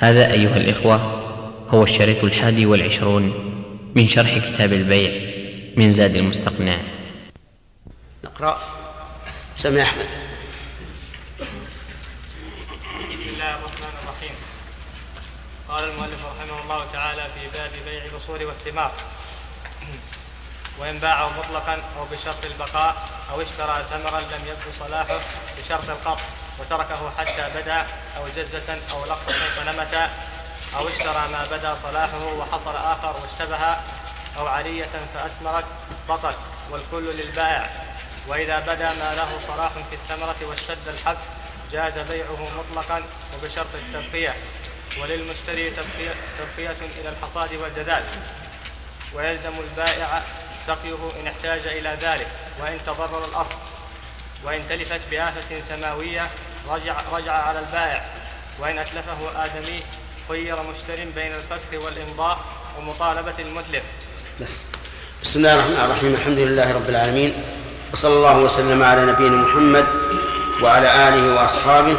هذا أيها الإخوة هو الشريط 21 من شرح كتاب البيع من زاد المستقنع. نقرأ. سمع أحمد. بسم الله الرحمن الرحيم. قال المؤلف رحمه الله تعالى في باب بيع الأصول والثمار: وإن باعه مطلقا أو بشرط البقاء أو اشترى ثمرا لم يبدو صلاحه بشرط القطع وتركه حتى بدا أو جزة أو لقطة فنمت، أو اشترى ما بدا صلاحه وحصل آخر واشتبه، أو عرية فأثمرت بطل، والكل للبائع. وإذا بدا ما له صلاح في الثمرة واشتد الحب جاز بيعه مطلقا وبشرط التبقية، وللمشتري تبقية إلى الحصاد والجذاذ، ويلزم البائع سقيه إن احتاج إلى ذلك وإن تضرر الأصل. وإن تلفت بآفة سماوية رجع على البائع، وإن أتلفه آدمي خير مشتر بين الفسخ والإمضاء ومطالبة المتلف. بسم الله الرحمن الرحيم. الحمد لله رب العالمين، وصلى الله وسلم على نبينا محمد وعلى آله وأصحابه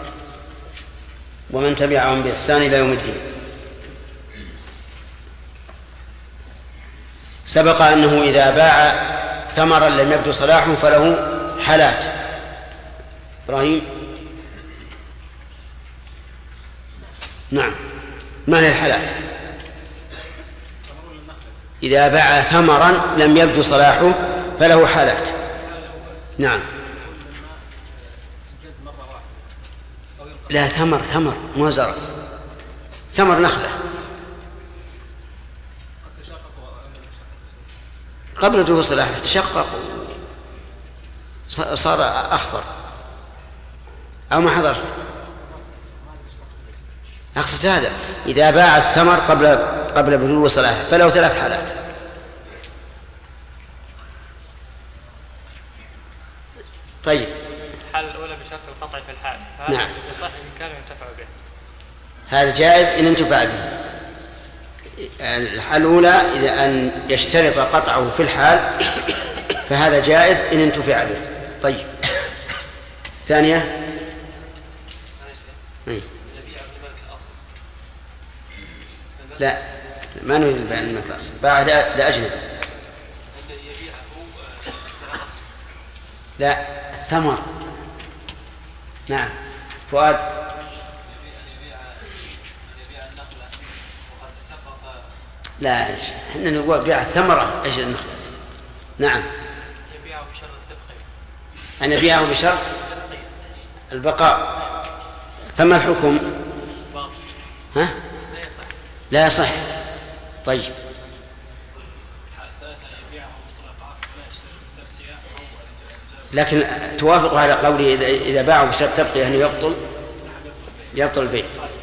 ومن تبعهم بإحسان إلى يوم الدين. سبق أنه إذا باع ثمرا لم يبدو صلاحه فله حالات. إبراهيم. نعم، ما هي الحالات؟ إذا باع ثمرا لم يبدو صلاحه فله حالات. نعم. لا، ثمر مو زرع، ثمر نخلة قبل دخول صلاحه تشقق صار أخضر. أو ما حضرت؟ أقصد هذا، إذا باع الثمر قبل بلوغ صلاحه فله 3 حالات. طيب، الحالة الأولى بشرط القطع في الحال، نعم، يصح إن كان ينتفع به. هذا جائز إن انتفع به. الحالة الأولى إذا أن يشترط قطعه في الحال فهذا جائز إن انتفع به. طيب، الثانية لا، ما نريد البيع الملك الأصل، باع لأجنبي. لا، الثمر. نعم، فؤاد. لا، احنا نقول بيع الثمرة ايش النخلة. نعم، يبيعه بشرط التبقية. أن يبيعه بشرط البقاء. فما الحكم؟ ها؟ لا يصح. طيب، لكن توافق على قوله إذا باعوا بشرط تبقية أنه يبطل البيع.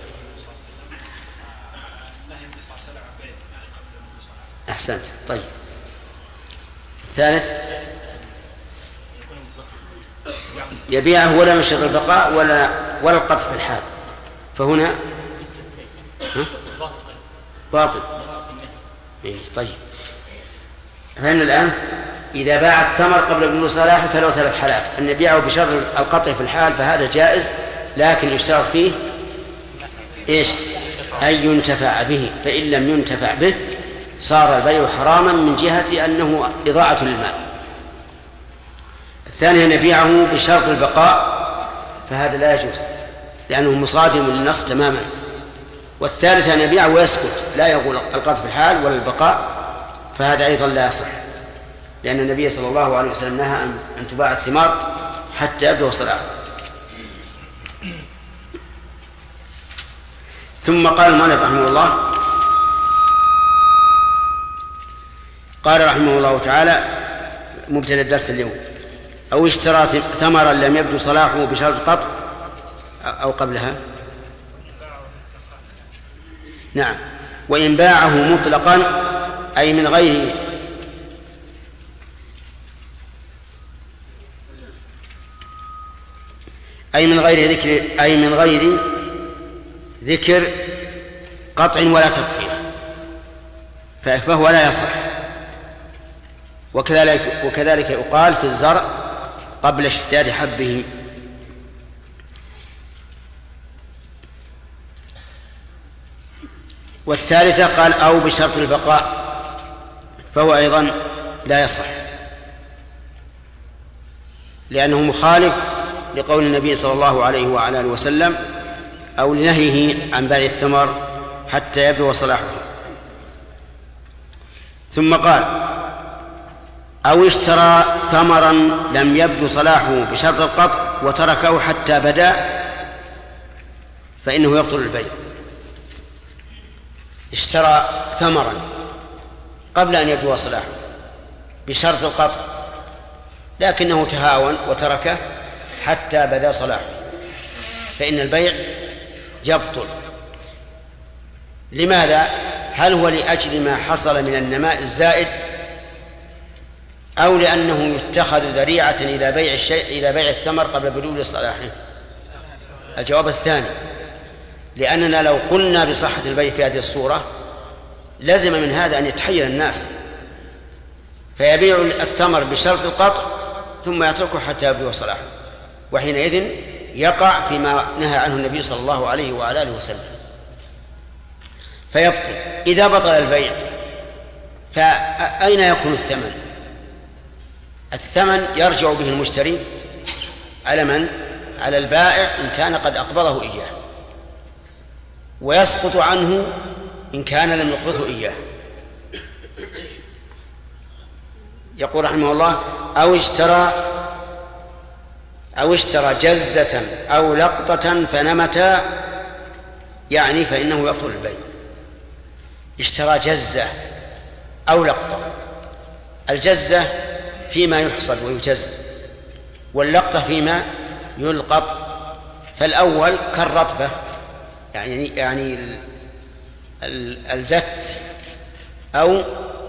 أحسنت. طيب، الثالث يبيعه ولا مشرط البقاء ولا القطع في الحال، فهنا باطل. طيب، فإن الآن إذا باع الثمر قبل بلوغ صلاحه فله 3 حالات: أن يبيعه بشرط القطع في الحال فهذا جائز، لكن يشترط فيه إيش؟ أن ينتفع به، فإن لم ينتفع به صار البيع حراما من جهة أنه إضاعة للمال. الثانية أن يبيعه بشرط البقاء فهذا لا يجوز لأنه مصادم للنص تماما. والثالثة أن يبيعه ويسكت، لا يقول القطع في الحال ولا البقاء، فهذا أيضا لا يصح، لأن النبي صلى الله عليه وسلم نهى أن تباع الثمار حتى يبدو صلاحه. ثم قال المؤلف رحمه الله، قال رحمه الله تعالى مبتدأ الدرس اليوم: أو اشترى ثمرا لم يبدو صلاحه بشرط قطع أو قبلها. نعم، وإن باعه مطلقا أي من غير ذكر قطع ولا تبقية فهو لا يصح. وكذلك يقال في الزرع قبل اشتداد حبه. والثالثة قال أو بشرط البقاء، فهو أيضا لا يصح، لأنه مخالف لقول النبي صلى الله عليه وعلى آله وسلم أو لنهيه عن بيع الثمر حتى يبدو صلاحه. ثم قال أو اشترى ثمرا لم يبدو صلاحه بشرط القطع وتركه حتى بدا، فإنه يبطل البيع. اشترى ثمرا قبل أن يبدو صلاحه بشرط القطع، لكنه تهاون وتركه حتى بدا صلاحه، فإن البيع يبطل. لماذا؟ هل هو لأجل ما حصل من النماء الزائد، أو لأنه يتخذ ذريعة إلى بيع الشيء إلى بيع الثمر قبل بلوغ صلاحه؟ الجواب الثاني، لأننا لو قلنا بصحة البيع في هذه الصورة لازم من هذا أن يتحير الناس، فيبيع الثمر بشرط القطع ثم يتركه حتى يبدو صلاحه، وحينئذ يقع فيما نهى عنه النبي صلى الله عليه وعلى آله وسلم، فيبطل. إذا بطل البيع فأين يكون الثمن؟ الثمن يرجع به المشتري على من؟ على البائع إن كان قد أقبضه إياه، ويسقط عنه إن كان لم يقبضه إياه. يقول رحمه الله أو اشترى جزة أو لقطة فنمتا، يعني فإنه يبطل البيع. اشترى جزة أو لقطة، الجزة فيما يحصد ويجز، واللقطة فيما يلقط، فالأول كالرطبة يعني الزت أو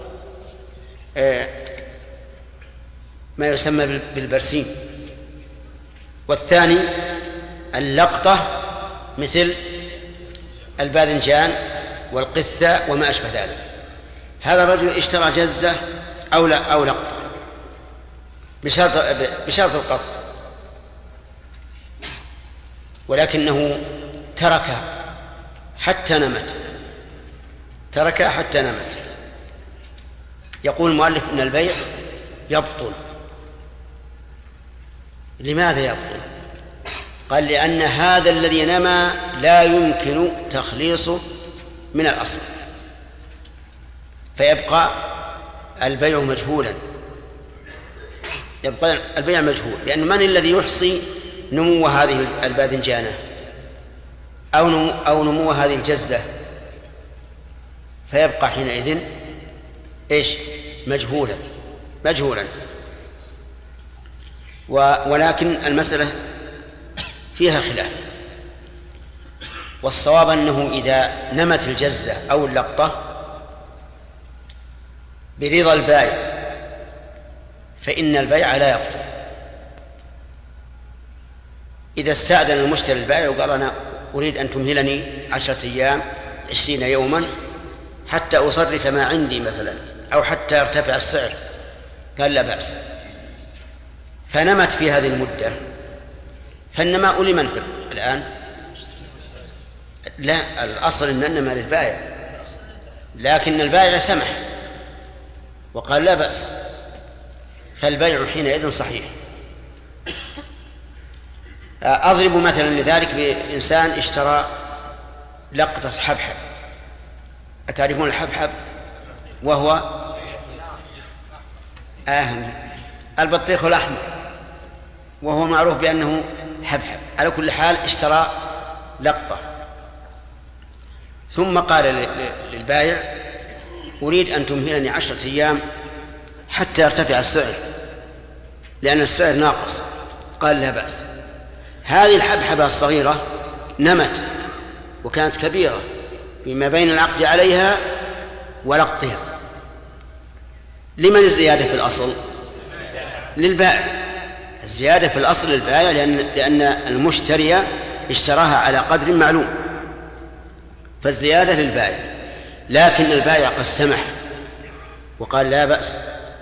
ما يسمى بالبرسيم، والثاني اللقطة مثل الباذنجان والقثة وما أشبه ذلك. هذا الرجل اشترى جزة أو لقطة بشرط القطع، ولكنه تركها حتى نمت. يقول المؤلف إن البيع يبطل. لماذا يبطل؟ قال لأن هذا الذي نمى لا يمكن تخليصه من الأصل، فيبقى البيع مجهولا. يبقى البيع مجهول، لأن من الذي يحصي نمو هذه الباذنجانة أو نمو هذه الجزة؟ فيبقى حينئذ مجهولا. ولكن المسألة فيها خلاف، والصواب أنه إذا نمت الجزة أو اللقطة برضا البائع فإن البيع لا يبطل. إذا استأذن المشتري البائع وقال أنا أريد أن تمهلني 10 أيام 20 يوما حتى أصرف ما عندي مثلا، أو حتى يرتفع السعر، قال لا بأس، فنمت في هذه المدة، فالنماء لمن الآن؟ لا، الأصل أن النماء للبائع، لكن البائع سمح وقال لا بأس، فالبيع حينئذ صحيح. أضرب مثلا لذلك بإنسان اشترى لقطة حبحب. أتعرفون الحبحب؟ وهو البطيخ الأحمر، وهو معروف بأنه حبحب. على كل حال اشترى لقطة، ثم قال للبائع أريد أن تمهلني 10 أيام حتى يرتفع السعر، لأن السعر ناقص. قال لا بأس. هذه الحبحبة الصغيرة نمت وكانت كبيرة فيما بين العقد عليها ولقطها. لمن الزيادة في الأصل؟ للبائع. الزيادة في الأصل للبائع، لأن المشتري اشتراها على قدر معلوم، فالزيادة للبائع. لكن البائع قد سمح وقال لا بأس،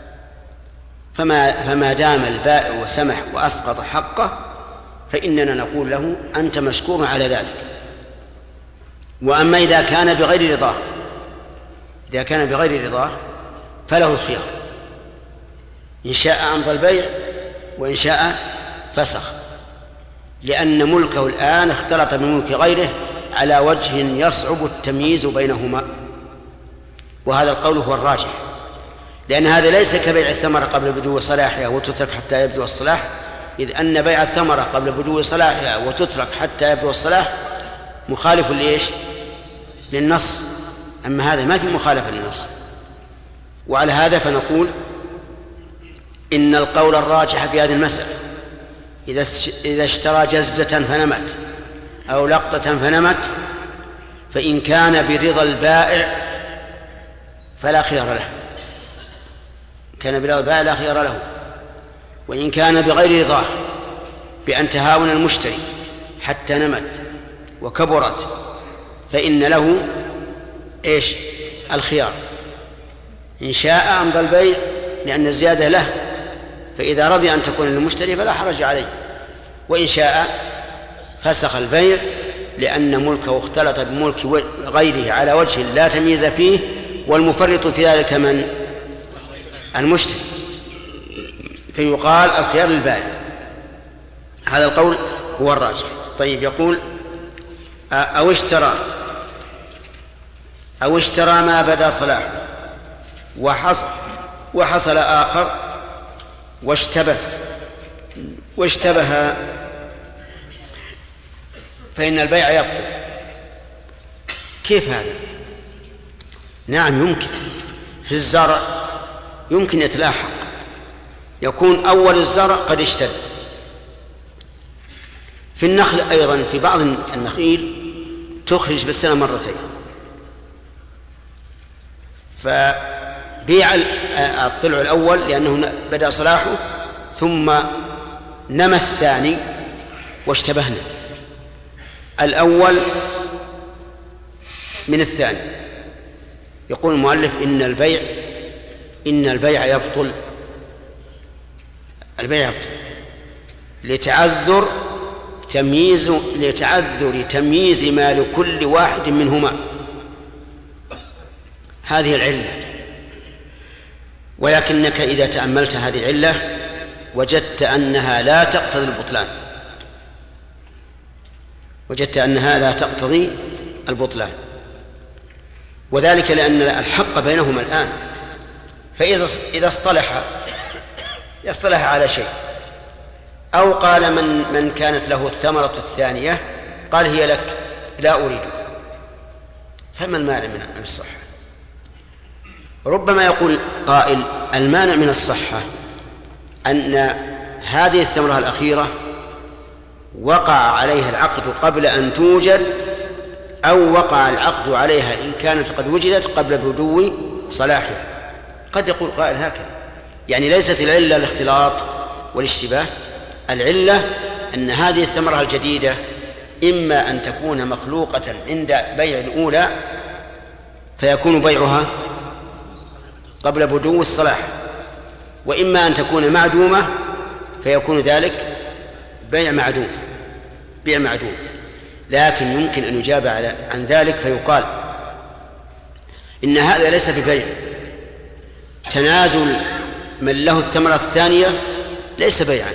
فما دام البائع وسمح وأسقط حقه فإننا نقول له أنت مشكور على ذلك. وأما إذا كان بغير رضاه، إذا كان بغير رضاه فله الخيار، إن شاء أمضى البيع وإن شاء فسخ، لأن ملكه الآن اختلط بملك غيره على وجه يصعب التمييز بينهما، وهذا القول هو الراجح، لأن هذا ليس كبيع الثمرة قبل بدو صلاحها وتترك حتى يبدو الصلاح، إذ أن بيع الثمرة قبل بدو صلاحها وتترك حتى يبدو الصلاح مخالف لإيش؟ للنص، أما هذا ما في مخالفة للنص. وعلى هذا فنقول إن القول الراجح في هذه المسألة إذا اشترى جزة فنمت أو لقطة فنمت، فإن كان برضا البائع فلا خيار له، كان برضا البائع لا خيار له. وإن كان بغير رضاه بأن تهاون المشتري حتى نمت وكبرت فإن له إيش؟ الخيار، إن شاء أمضى البيع لأن الزيادة له، فإذا رضي أن تكون للمشتري فلا حرج عليه، وإن شاء فسخ البيع لأن ملكه اختلط بملك غيره على وجه لا تمييز فيه، والمفرط في ذلك من؟ المشتري، فيقال الخيار للبائع. هذا القول هو الراجح. طيب، يقول أو اشترى ما بدا صلاحه وحصل آخر واشتبه فإن البيع يبطل. كيف هذا؟ نعم يمكن، في الزرع يمكن يتلاحق، يكون أول الزرع قد اشتد. في النخل أيضا، في بعض النخيل تخرج بالسنة مرتين، فبيع الطلع الأول لأنه بدأ صلاحه، ثم نمى الثاني واشتبهنا الأول من الثاني. يقول المؤلف إن البيع يبطل، البيع يبطل لتعذر تمييز ما لكل واحد منهما، هذه العلة. ولكنك إذا تأملت هذه العلة وجدت أنها لا تقتضي البطلان، وذلك لأن الحق بينهما الآن، فإذا اصطلح على شيء، أو قال من كانت له الثمرة الثانية قال هي لك لا أريدها، فما المانع من الصحة؟ ربما يقول قائل المانع من الصحة أن هذه الثمرة الأخيرة وقع عليها العقد قبل أن توجد، أو وقع العقد عليها إن كانت قد وجدت قبل بدو صلاحها. قد يقول قائل هكذا، يعني ليست العلة الاختلاط والاشتباه، العلة أن هذه الثمرة الجديدة إما أن تكون مخلوقة عند بيع الأولى فيكون بيعها قبل بدو الصلاح، وإما أن تكون معدومة فيكون ذلك بيع معدوم. لكن يمكن أن يجاب عن ذلك فيقال إن هذا ليس ببيع، تنازل من له الثمرة الثانية ليس بيعا،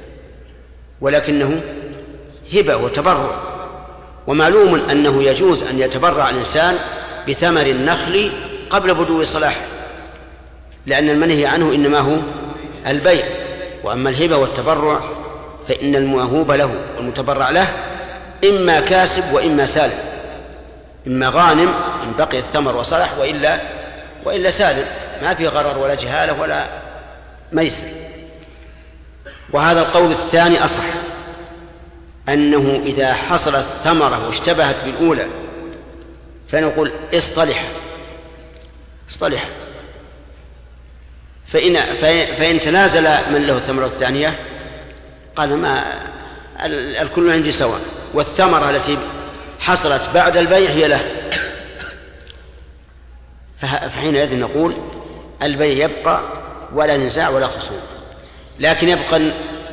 ولكنه هبة وتبرع، ومعلوم أنه يجوز أن يتبرع الإنسان بثمر النخل قبل بدو صلاحه، لأن المنهي عنه إنما هو البيع. وأما الهبة والتبرع فإن الموهوب له والمتبرع له إما كاسب وإما سالم، إما غانم إن بقي الثمر وصلح وإلا سالم، ما في غرر ولا جهالة ولا ميسر. وهذا القول الثاني أصح، أنه إذا حصلت الثمرة واشتبهت بالأولى فنقول اصطلح، فإن تنازل من له الثمرة الثانية قال ما الكل عندي سواء، والثمرة التي حصلت بعد البيع هي له، فحينئذ نقول البيع يبقى ولا نزاع ولا خصوم. لكن يبقى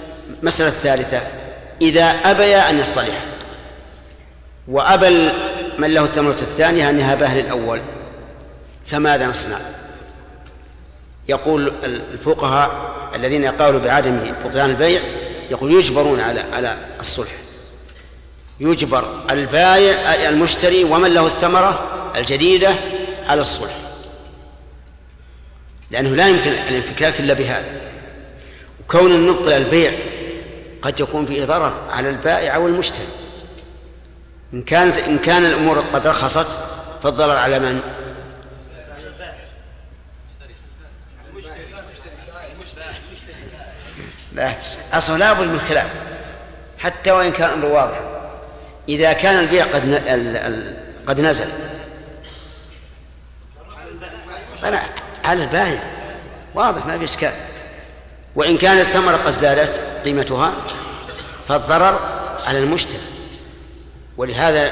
المسألة الثالثة، إذا أبيا أن يصطلح وأبى من له الثمرة الثانية أنها باه للأول، فماذا نصنع؟ يقول الفقهاء الذين يقالوا بعدم بطلان البيع يقول يجبرون على الصلح، يجبر البائع المشتري ومن له الثمرة الجديدة على الصلح، لأنه لا يمكن الانفكاك إلا بهذا. وكون أن نبطل البيع قد يكون فيه ضرر على البائع أو المشتري. إن كان الأمور قد رخصت فالضرر على من؟ لا، أصلا لا بد من خلاف حتى وإن كان الأمر واضحا. إذا كان البيع قد نزل على البائع واضح ما في إشكال، وإن كانت الثمرة قد زادت قيمتها فالضرر على المشتري. ولهذا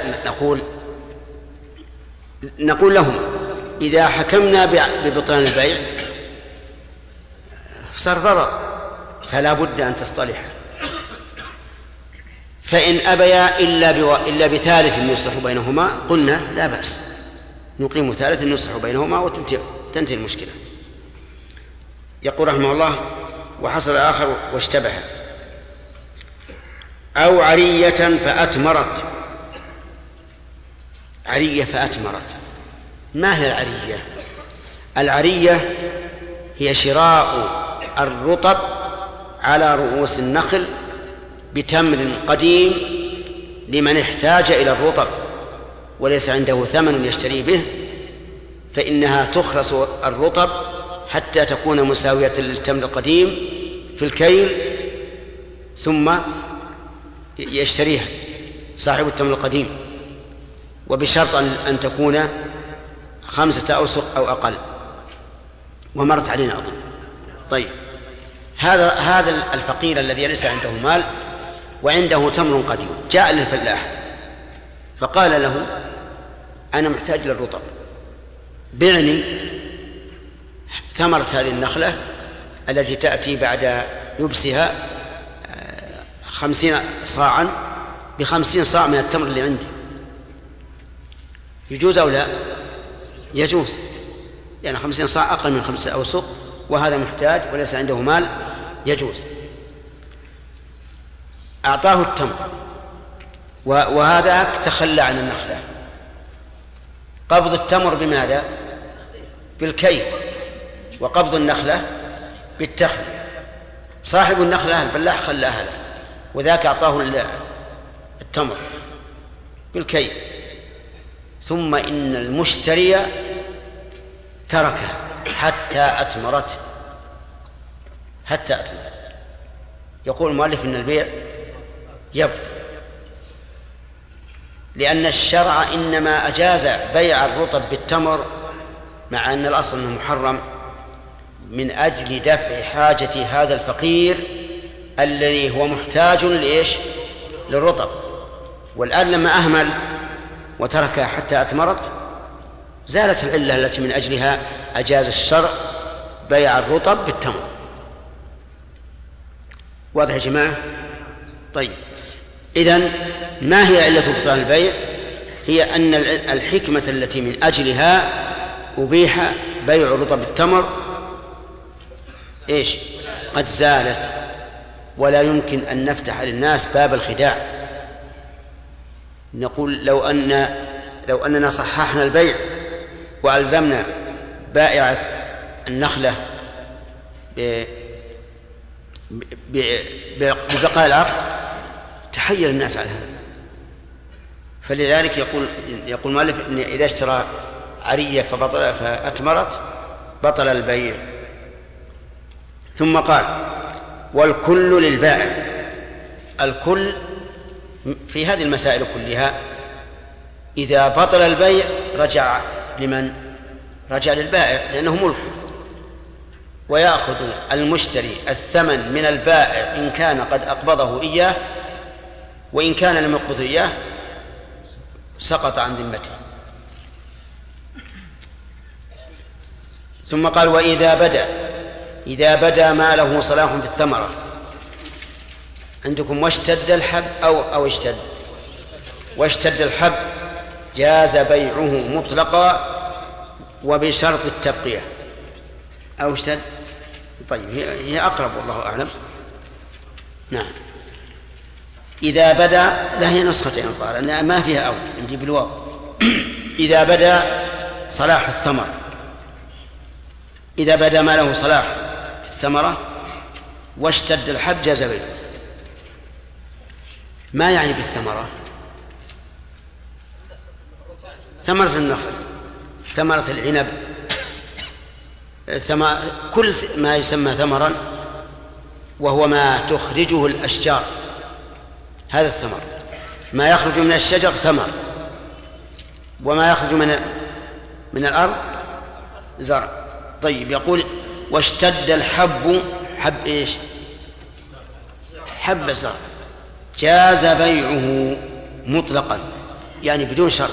نقول لهم إذا حكمنا ببطلان البيع صار ضرر، فلا بد أن تصطلح. فإن أبيا إلا بثالث يصلح بينهما قلنا لا بأس، نقيم ثالث يصلح بينهما وتنتهي المشكلة. يقول رحمه الله: وحصل آخر واشتبه أو عرية فأتمرت. عرية فأتمرت، ما هي العرية؟ العرية هي شراء الرطب على رؤوس النخل بتمر قديم لمن احتاج إلى الرطب وليس عنده ثمن يشتري به، فإنها تخلص الرطب حتى تكون مساوية للتمر القديم في الكيل، ثم يشتريها صاحب التمر القديم، وبشرط أن تكون 5 أوسق أو أقل، ومرت علينا أظن. طيب، هذا الفقير الذي ليس عنده مال وعنده تمر قديم جاء للفلاح فقال له: أنا محتاج للرطب، بعني ثمرة هذه النخلة التي تأتي بعد يبسها 50 صاعا ب50 صاع من التمر اللي عندي. يجوز أو لا؟ يجوز، يعني 50 صاع أقل من 5 أوسق، وهذا محتاج وليس عنده مال، يجوز. أعطاه التمر وهذا تخلى عن النخلة. قبض التمر بماذا؟ بالكيل، وقبض النخلة بالتخلية. صاحب النخلة الفلاح خلاها له، وذاك أعطاه التمر بالكيل، ثم إن المشتري تركها حتى أتمرت. يقول المؤلف إن البيع يبطل، لأن الشرع إنما أجاز بيع الرطب بالتمر مع أن الأصل أنه محرم من أجل دفع حاجة هذا الفقير الذي هو محتاج للرطب. والآن لما أهمل وتركها حتى أتمرت زالت العلة التي من أجلها أجاز الشرع بيع الرطب بالتمر. واضح يا جماعة؟ طيب، إذن ما هي علة بطلان البيع؟ هي أن الحكمة التي من أجلها أبيح بيع الرطب بالتمر قد زالت، ولا يمكن أن نفتح للناس باب الخداع. نقول لو أننا صححنا البيع وألزمنا بائع النخلة ببقاء العقد تحير الناس على هذا. فلذلك يقول المؤلف إن إذا اشترى عرية فأتمرت بطل البيع. ثم قال: والكل للبائع. الكل في هذه المسائل كلها إذا بطل البيع رجع لمن؟ رجع للبائع، لأنه ملك، ويأخذ المشتري الثمن من البائع إن كان قد أقبضه إياه، وإن كان لم يقبضه إياه سقط عن ذمته. ثم قال: إذا بدا ما له صلاح في الثمرة. عندكم واشتد الحب أو اشتد؟ واشتد الحب جاز بيعه مطلقا وبشرط التبقية أو اشتد. طيب هي أقرب والله أعلم. نعم. إذا بدا، لا هي نسختين الظاهر أنها ما فيها أو عندي بالواو. إذا بدا صلاح الثمر، إذا بدا ما له صلاح في الثمرة واشتد الحب جاز بيعه. ما يعني بالثمرة؟ ثمرة النخل، ثمرة العنب، كل ما يسمى ثمرا وهو ما تخرجه الأشجار، هذا الثمر. ما يخرج من الشجر ثمر، وما يخرج من الأرض زرع. طيب يقول واشتد الحب، حب إيش؟ حب الزرع، جاز بيعه مطلقا يعني بدون شرط.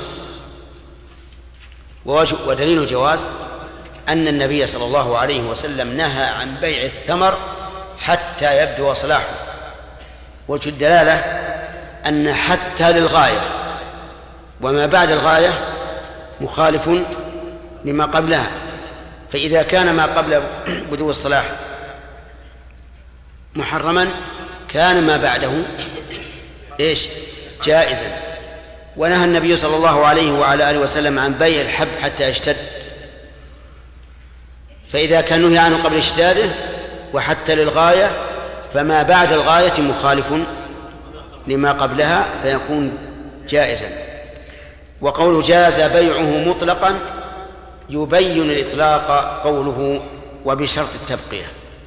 ودليل الجواز أن النبي صلى الله عليه وسلم نهى عن بيع الثمر حتى يبدو صلاحه. وجه الدلالة أن حتى للغاية، وما بعد الغاية مخالف لما قبلها. فإذا كان ما قبل بدو الصلاح محرما كان ما بعده إيش؟ جائزا. ونهى النبي صلى الله عليه وعلى آله وسلم عن بيع الحب حتى يشتد. فإذا كان نهي عنه قبل اشتداده وحتى للغاية فما بعد الغاية مخالف لما قبلها فيكون جائزا. وقوله جاز بيعه مطلقا يبين الإطلاق قوله وبشرط التبقية،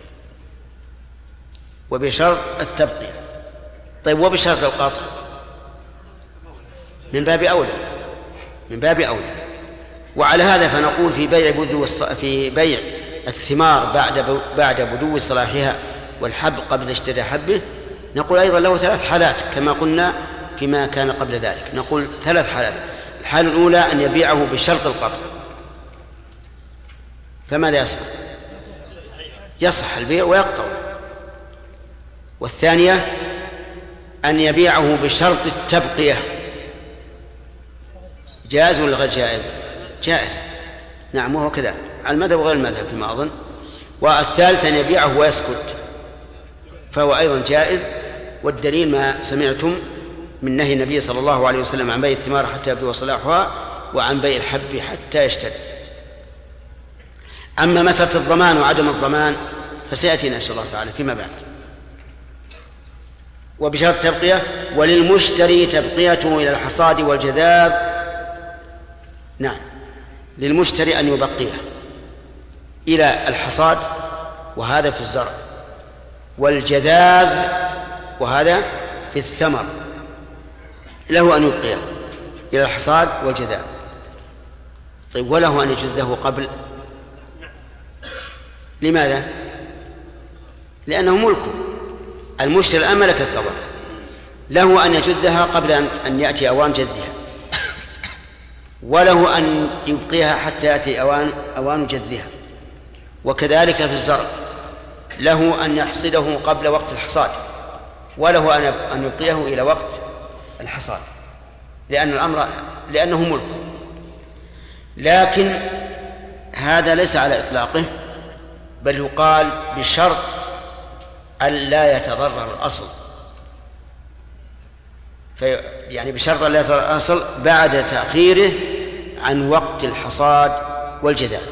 وبشرط التبقية. طيب وبشرط القطع من باب أولى، من باب أولى. وعلى هذا فنقول في بيع الثمار بعد بدو صلاحها والحب قبل اشتداد حبه، نقول أيضا له 3 حالات كما قلنا فيما كان قبل ذلك. نقول 3 حالات. الحالة الأولى أن يبيعه بشرط القطع، فماذا يصح؟ يصح البيع ويقطع. والثانية أن يبيعه بشرط التبقية، جائز ولا غير جائز؟ جائز. نعم وهو كذا على المذهب وغير المذهب فيما أظن. والثالث أن يبيعه ويسكت، فهو أيضا جائز. والدليل ما سمعتم من نهي النبي صلى الله عليه وسلم عن بيع الثمار حتى يبدو صلاحها وعن بيع الحب حتى يشتد. أما مسألة الضمان وعدم الضمان فسيأتينا إن شاء الله تعالى فيما بعد. وبشرط التبقية وللمشتري تبقيته إلى الحصاد والجذاذ. نعم للمشتري أن يبقيه إلى الحصاد وهذا في الزرع، والجذاذ وهذا في الثمر، له أن يبقيه إلى الحصاد والجذاذ. طيب وله أن يجذه قبل؟ لماذا؟ لأنه ملكه. المشتري الآن ملك الثمر، له أن يجذها قبل أن يأتي أوان جذها، وله أن يبقيها حتى يأتي أوان جذها. وكذلك في الزرع له أن يحصده قبل وقت الحصاد، وله أن يبقيه إلى وقت الحصاد، لأنه ملكه. لكن هذا ليس على إطلاقه، بل يقال بشرط ألا يتضرر الأصل، يعني بشرط ألا يتضرر الأصل بعد تأخيره عن وقت الحصاد والجذاذ.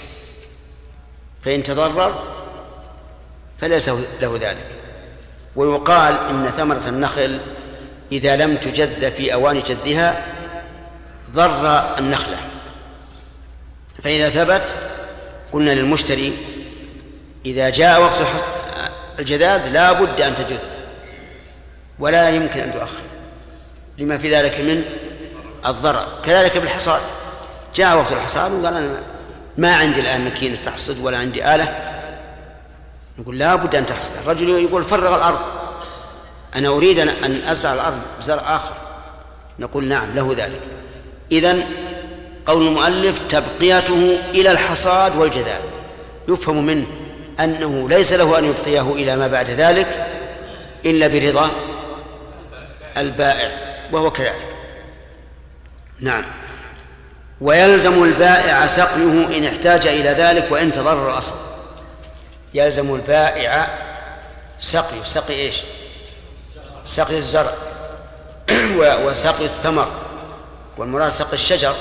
فإن تضرر فليس له ذلك. ويقال إن ثمرة النخل إذا لم تجذ في أوان جذها ضر النخلة، فإذا ثبت قلنا للمشتري إذا جاء وقت الجذاذ لا بد أن تجذ ولا يمكن أن تؤخر لما في ذلك من الضرر. كذلك بالحصاد، جاء وقت الحصاد وقال أنا ما عندي الآن مكينة تحصد ولا عندي آلة، نقول لا بد أن تحصد. الرجل يقول فرغ الأرض، أنا أريد أن أزرع الأرض بزرع آخر، نقول نعم له ذلك. إذن قول المؤلف تبقيته إلى الحصاد والجذاذ يفهم منه أنه ليس له أن يبقيه إلى ما بعد ذلك إلا برضا البائع، وهو كذلك. نعم. ويلزم البائع سقيه إن احتاج إلى ذلك وإن تضرر الأصل. يلزم البائع سقي إيش؟ سقي الزرع وسقي الثمر، والمراد سقي الشجر،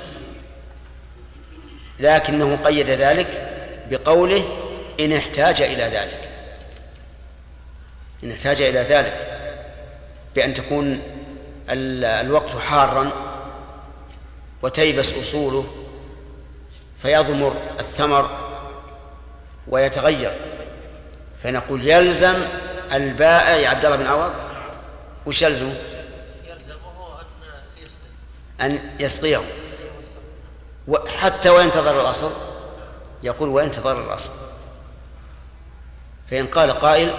لكنه قيد ذلك بقوله إن احتاج إلى ذلك. إن احتاج إلى ذلك بأن تكون الوقت حارا وتيبس أصوله فيضمر الثمر ويتغير، فنقول يلزم البائع يا عبد الله بن عوض. وش يلزمه؟ يلزمه أن يسقيه حتى وإن تضر الأصل. يقول وإن تضر الأصل. فإن قال قائل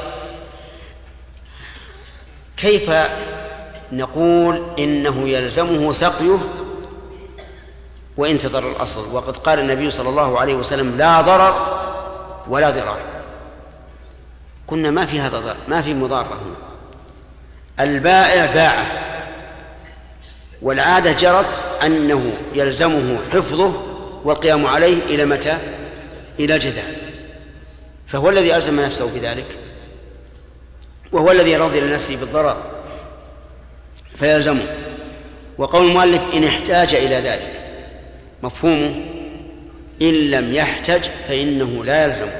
كيف نقول إنه يلزمه سقيه وإن تضر الأصل، وقد قال النبي صلى الله عليه وسلم لا ضرر ولا ضرار؟ قلنا ما في هذا، ما في مضارة هنا. البائع باعه، والعادة جرت أنه يلزمه حفظه والقيام عليه إلى متى؟ إلى الجذع، فهو الذي ألزم نفسه بذلك، وهو الذي رضي لنفسه بالضرر فيلزمه. وقول المؤلف إن احتاج إلى ذلك مفهومه إن لم يحتج فإنه لا يلزم،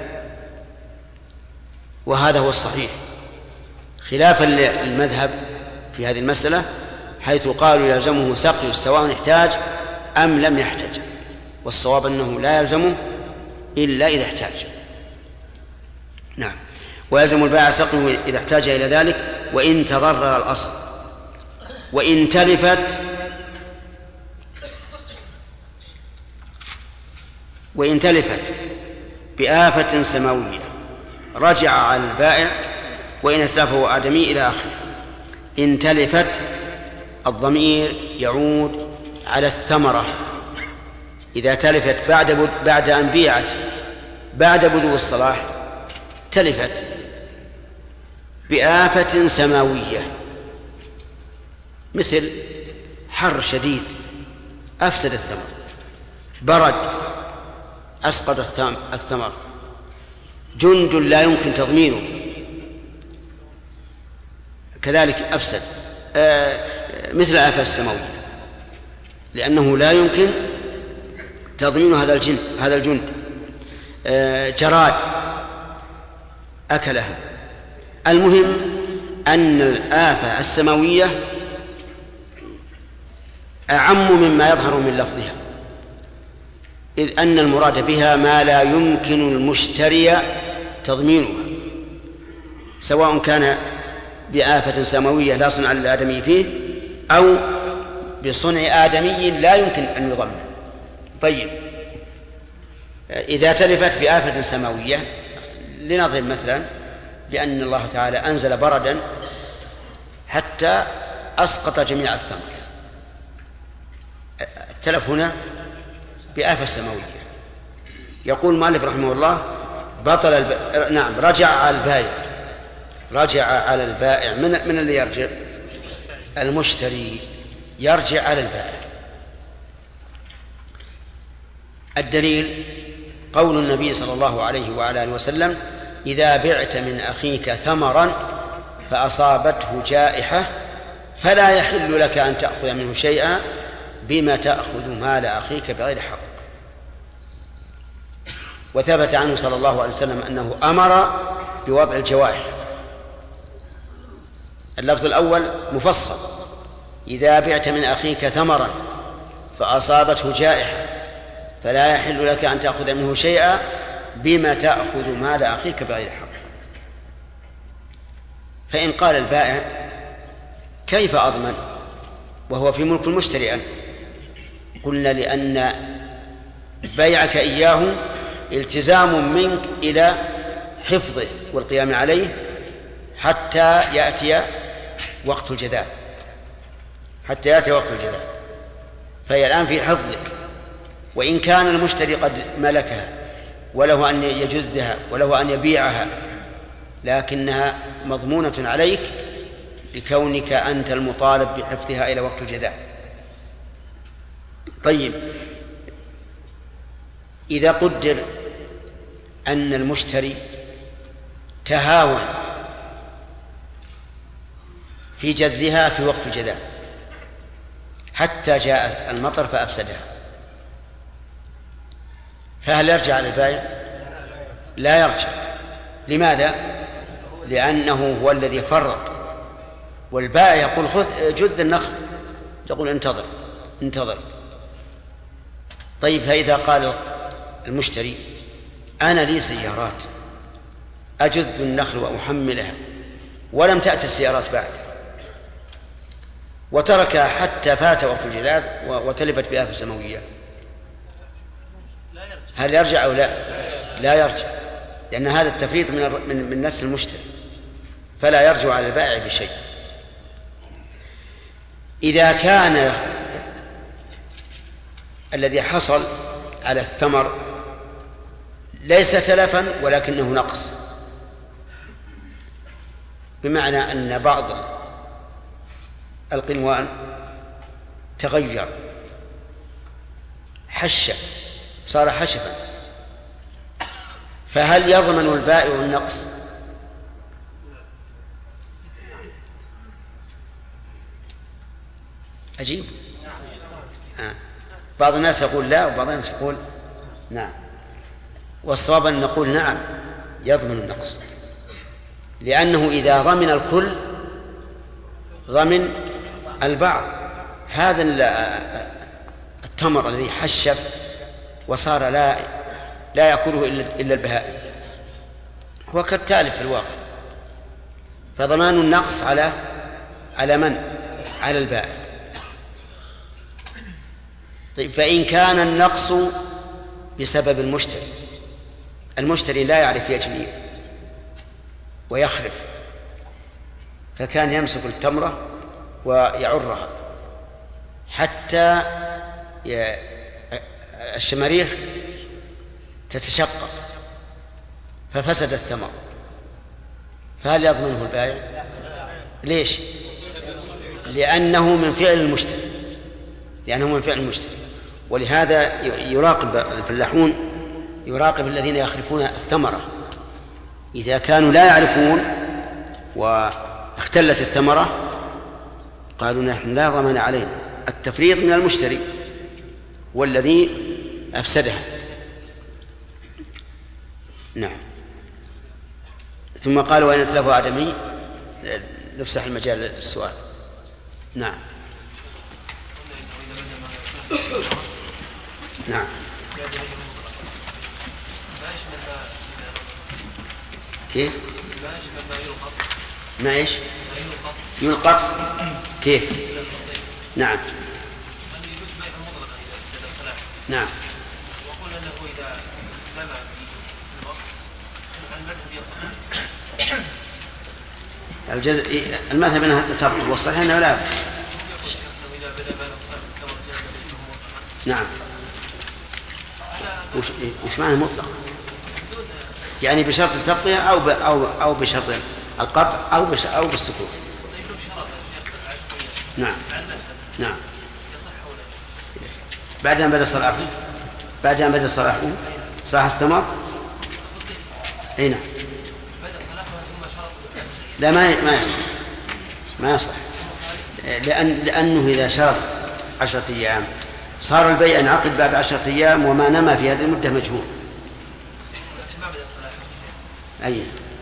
وهذا هو الصحيح خلافا للمذهب في هذه المسألة، حيث قالوا يلزمه سقي سواء احتاج أم لم يحتج، والصواب أنه لا يلزمه إلا إذا احتاج. نعم. ويلزم البائع سقيه إذا احتاج إلى ذلك وإن تضرر الأصل. وإن تلفت بآفة سماوية رجع على البائع وإن أتلفه آدمي إلى آخره. إن تلفت الضمير يعود على الثمرة، إذا تلفت بعد أن بيعت بعد بدو الصلاح تلفت بآفة سماوية، مثل حر شديد أفسد الثمر، برد أسقط الثمر، جند لا يمكن تضمينه كذلك أفسد، مثل الآفة السماوية، لأنه لا يمكن تضمين هذا الجند. جراد أكلها. المهم أن الآفة السماوية أعم مما يظهر من لفظها، إذ أن المراد بها ما لا يمكن المشتري تضمينها، سواء كان بآفة سماوية لا صنع للآدمي فيه أو بصنع آدمي لا يمكن أن يضمن. طيب، إذا تلفت بآفة سماوية، لنضرب مثلا بأن الله تعالى أنزل بردا حتى أسقط جميع الثمر، التلف هنا بآفة سماوية. يقول المؤلف رحمه الله نعم، رجع على البائع. من اللي يرجع؟ المشتري يرجع على البائع. الدليل قول النبي صلى الله عليه وعلى آله وسلم إذا بعت من أخيك ثمرا فأصابته جائحة فلا يحل لك أن تأخذ منه شيئا بما تأخذ مال أخيك بغير حق. وثبت عنه صلى الله عليه وسلم أنه أمر بوضع الجوائح. اللفظ الأول مفصل: إذا بعت من أخيك ثمرا فأصابته جائحة فلا يحل لك أن تأخذ منه شيئا بما تأخذ مال أخيك بغير حق. فإن قال البائع كيف أضمن وهو في ملك المشتري أنت؟ قلنا لأن بيعك إياه التزام منك إلى حفظه والقيام عليه حتى يأتي وقت الجذاذ، فهي الآن في حفظك، وإن كان المشتري قد ملكها وله أن يجذها وله أن يبيعها، لكنها مضمونة عليك لكونك أنت المطالب بحفظها إلى وقت الجذاذ. طيب، إذا قدر أن المشتري تهاون في جذها في وقت الجذاب حتى جاء المطر فأفسدها، فهل يرجع على البائع؟ لا يرجع. لماذا؟ لأنه هو الذي فرط، والبائع يقول خذ جذ النخل، يقول انتظر. طيب، فإذا قال المشتري أنا لي سيارات أجذ النخل وأحملها ولم تأتي السيارات بعد، وتركها حتى فات وقت الجذاب وتلفت بآفة سماوية، هل يرجع أو لا؟ لا يرجع، لأن هذا التفريط من نفس المشتري، فلا يرجع على البائع بشيء. إذا كان الذي حصل على الثمر ليس تلفا ولكنه نقص، بمعنى أن بعض القنوان تغير صار حشفا، فهل يضمن البائع النقص؟ أجيب. بعض الناس يقول لا، وبعض الناس يقول نعم، والصواب أن نقول نعم يضمن النقص، لأنه إذا ضمن الكل ضمن البعض. هذا التمر الذي حشف وصار لا يأكله إلا البهائم هو كالتالف في الواقع، فضمان النقص على من؟ على البائع. طيب، فإن كان النقص بسبب المشتري لا يعرف يجني ويخرف، فكان يمسك التمرة ويعرها حتى الشماريخ تتشقق ففسد الثمر، فهل يضمنه البائع؟ ليش؟ لأنه من فعل المشتري. ولهذا يراقب الفلاحون، يراقب الذين يخرفون الثمرة، إذا كانوا لا يعرفون واختلت الثمرة قالوا نحن لا ضمان علينا، التفريط من المشتري والذي أفسدها. نعم. ثم قال وإن اتلفوا آدمي، نفسح المجال للسؤال. نعم. نعم. كيف؟ ما إيش؟ يلقط كيف؟ نعم. نعم. وقلنا أنه إذا لم في الوقت المذهب أنها ترك، والصحيح أنه لا. نعم. وش معنى مطلق؟ يعني بشرط التبقية أو بشرط القطع أو بالسكوت. نعم. نعم. بعد أن بدأ صلاحه صلاح الثمر. أي نعم. لا، ما يصح لأنه إذا شرط 10 أيام صار البيع انعقد بعد 10 أيام، وما نما في هذه المدة مجهول. أي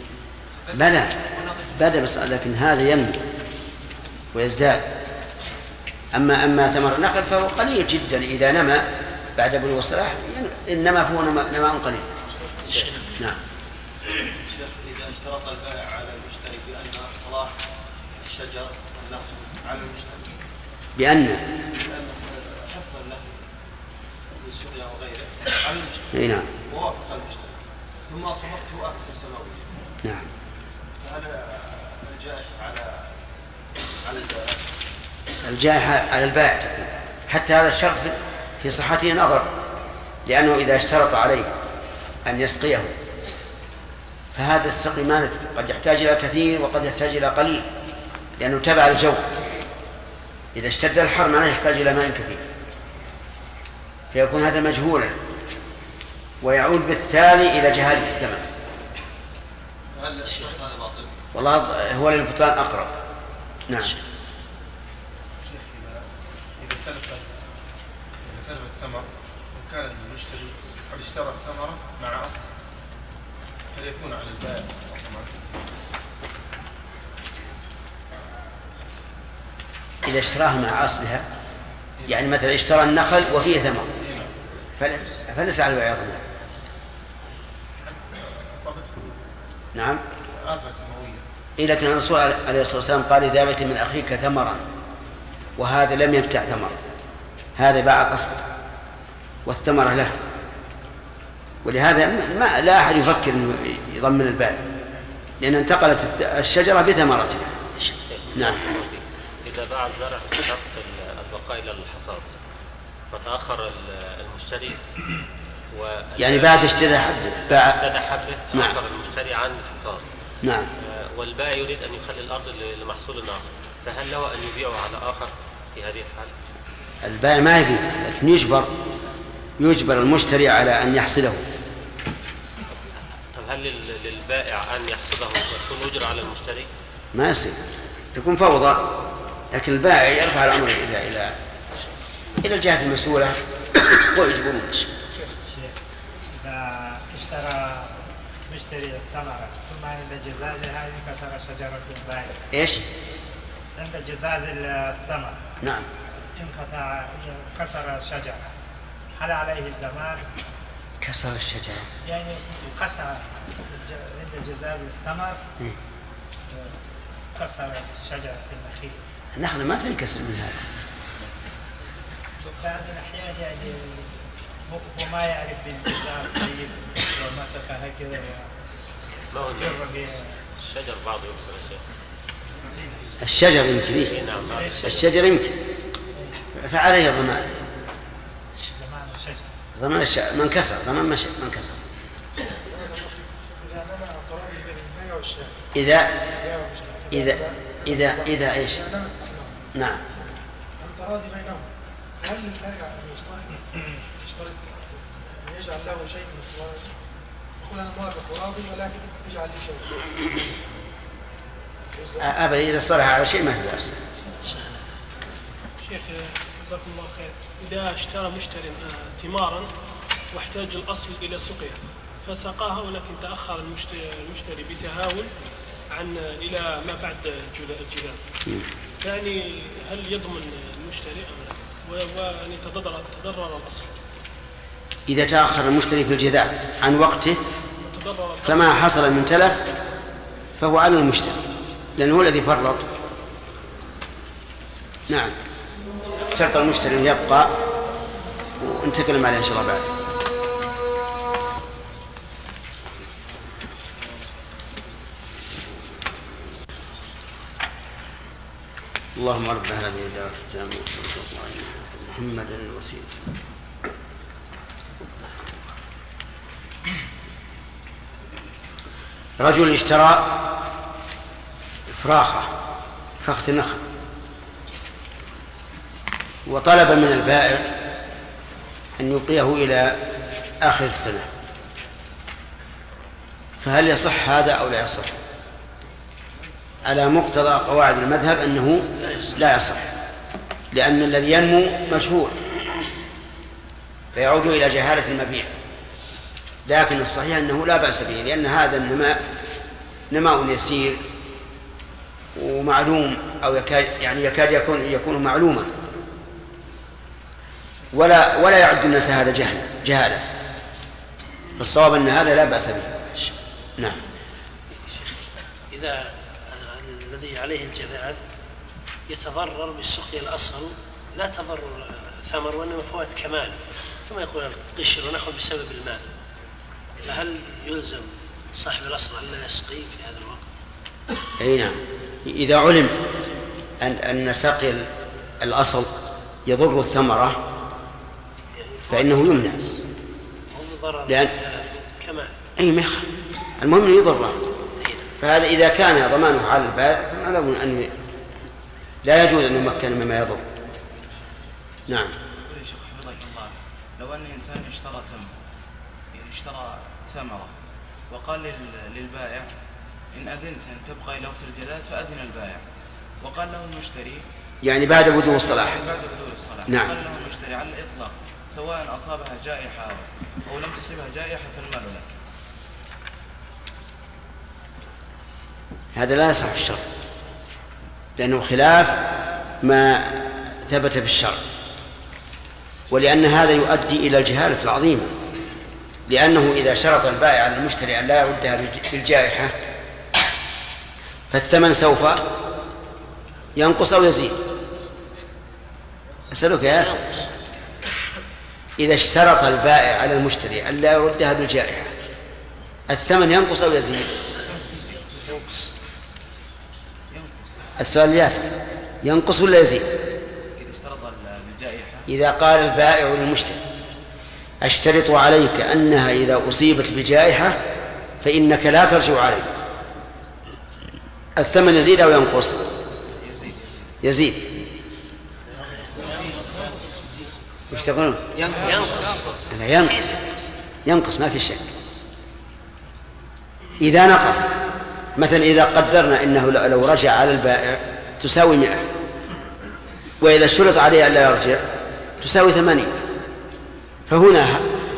بدأ بس، لكن هذا ينمو ويزداد. أما ثمر النخل فهو قليل جدا، إذا نما بعد بلوغ الصلاح إنما فهو نماء قليل. نعم. شيخ، إذا اشترط البائع على المشتري بأن صلاح الشجر والنخل على المشتري بأن حفظ النخل في سوريا وغيره على المشتري. نعم. ووافق المشتري ثم صمته آفة سماوية. نعم. فهل الجائحة على البائع؟ الجائحة على البائع تكون، حتى هذا الشرط في صحته نظر، لأنه إذا اشترط عليه أن يسقيه فهذا السقي ما قد يحتاج إلى كثير وقد يحتاج إلى قليل، لأنه تبع الجو. إذا اشتد الحر معناه يحتاج إلى ماء كثير. فيكون هذا مجهولا ويعود بالتالي إلى جهالة الثمن. هل الشيخ هذا باطل؟ والله هو للبطلان أقرب. نعم. شيخ إذا تلف الثمر وكان المشتري قد اشترى الثمرة مع أصل، هل يكون على البائع؟ إذا اشتراها مع أصلها، يعني مثلا اشترى النخل وفيه ثمر فليس على البائع ضمان. نعم. إذا كان الرسول عليه الصلاة والسلام قال إذا بعت من أخيك ثمرا وهذا لم يبتع ثمر، هذا باع الأصل والثمرة له، ولهذا ما لا أحد يفكر أنه يضمن البائع لأن انتقلت الشجرة بثمرتها. نعم. إذا باع الزرع بشرط البقاء إلى الحصاد فتأخر المشتري يعني بعد اشترى حبه تأخر المشتري عن الحصاد. نعم. والبائع يريد أن يخلي الأرض لمحصول آخر، فهل له أن يبيعه على آخر في هذه الحالة؟ البائع ما يبيع، لكن يجبر المشتري على أن يحصده. طب هل للبائع أن يحصده ويكون يجر على المشتري؟ ما يصير، تكون فوضى، لكن البائع يرفع الأمر إلى الجهة المسؤولة ويجبرون. إذا اشترى مشتري الثمرة ثم عند جزازها انكسر شجرة البائع. إيش؟ عند جزاز الثمر. نعم. كسر الشجرة، هل عليه الزمان؟ كسر الشجرة يعني قطع عند جزاز الثمر كسر شجرة النخيل. النخلة ما تنكسر من هذا. بعض الأحيان يعني هو ما يعرف بالجزاز طيب ومسك هكذا الشجر بعض يكسر الشيء. الشجر يمكن الشجر يمكن فعليه الضمان. ضمان الشجر من كسر، ضمان من كسر. إذا إيش؟ نعم. التراضي بينهم، هل البائع يشترط يجعل له شيء من الفوائد؟ يقول أنا موافق وراضي ولكن يجعل لي شيء. أبدا إذا صلح على شيء ما في بأس. شيخ جزاكم الله خير، إذا اشترى مشتري ثمارا واحتاج الأصل إلى سقيا فسقاها ولكن تأخر المشتري بتهاون إلى ما بعد الجذاب، يعني هل يضمن المشتري أم لا؟ وأن يتضرر الأصل. إذا تأخر المشتري في الجذاب عن وقته فما حصل من تلف فهو على المشتري لأنه هو الذي فرط. نعم. شرط المشتري أن يبقى ونتكلم عليه إن شاء الله بعد. اللهم رب هذه الدعوة التامة محمد الوسيلة. رجل اشترى فراخة نخل وطلب من البائع أن يبقيه إلى آخر السنة، فهل يصح هذا أو لا يصح؟ على مقتضى قواعد المذهب أنه لا يصح، لأن الذي ينمو مجهول فيعود إلى جهالة المبيع، لكن الصحيح أنه لا بأس به لأن هذا النماء نماء يسير ومعلوم أو يكاد يكون معلوما ولا يعد الناس هذا جهالة. بالصواب أن هذا لا بأس به. نعم. إذا الذي عليه الجذاذ يتضرر بسقي الأصل لا تضرر ثمر وإنما فوات كمال كما يقول القشر ونحو بسبب الماء، فهل يلزم صاحب الأصل أن لا يسقي في هذا الوقت؟ أي نعم. إذا علم أن سقي الأصل يضر الثمرة فإنه يمنع لأن كمال أي مخ المهم أن يضره. فهذا إذا كان ضمانه على البائع فمعلوم أنه لا يجوز أن يمكن مما يضر. نعم. لو أن إنسان اشترى تمر، يعني اشترى ثمرة، وقال للبائع إن أذنت أن تبقى إلى وقت الجداد فأذن البائع، وقال له المشتري يعني بعد بدو الصلاح. بعد بدو الصلاح. نعم. قال له المشتري على الإطلاق سواء أصابها جائحة أو لم تصيبها جائحة فالمال له. هذا لا يصح في الشرع، لأنه خلاف ما ثبت في الشرع، ولأن هذا يؤدي إلى الجهالة العظيمة، لأنه إذا شرط البائع على المشتري أن لا يردها بالجائحة فالثمن سوف ينقص أو يزيد. أسألك يا أسف، إذا اشترط البائع على المشتري أن لا يردها بالجائحة الثمن ينقص أو يزيد؟ السؤال ياسر، ينقص ولا يزيد؟ إذا قال البائع للمشتري أشترط عليك أنها إذا أصيبت بجائحة فإنك لا ترجع عليه، الثمن يزيد أو ينقص؟ يزيد. وش تقولون؟ ينقص ما في شك. إذا نقص مثلا، إذا قدرنا إنه لو رجع على البائع تساوي 100، وإذا شرط عليه أن لا يرجع تساوي 80، فهنا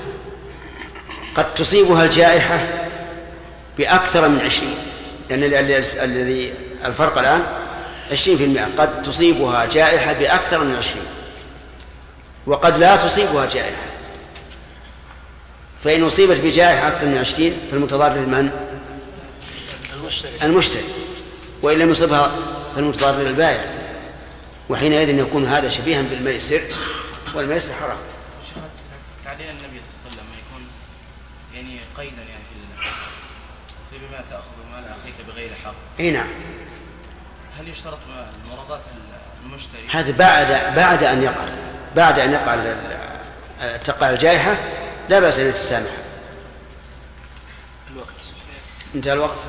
قد تصيبها الجائحة بأكثر من 20، لأن الذي الفرق الآن 20%، قد تصيبها جائحة بأكثر من 20 وقد لا تصيبها جائحة. فإن أصيبت بجائحة أكثر من 20 فالمتضرر من؟ المشتري. وإن لم يصيبها فالمتضرر البائع، وحينئذ يكون هذا شبيها بالميسر، والميسر حرام. تعليل النبي صلى الله عليه وسلم يكون يعني قيدا يعني في بما تأخذ مال أخيك بغير حق. أي نعم. هل يشترط مرادات المشتري؟ هذا بعد أن يقع، تقع الجائحة لا بأس أن يتسامح. الوقت انتهى الوقت.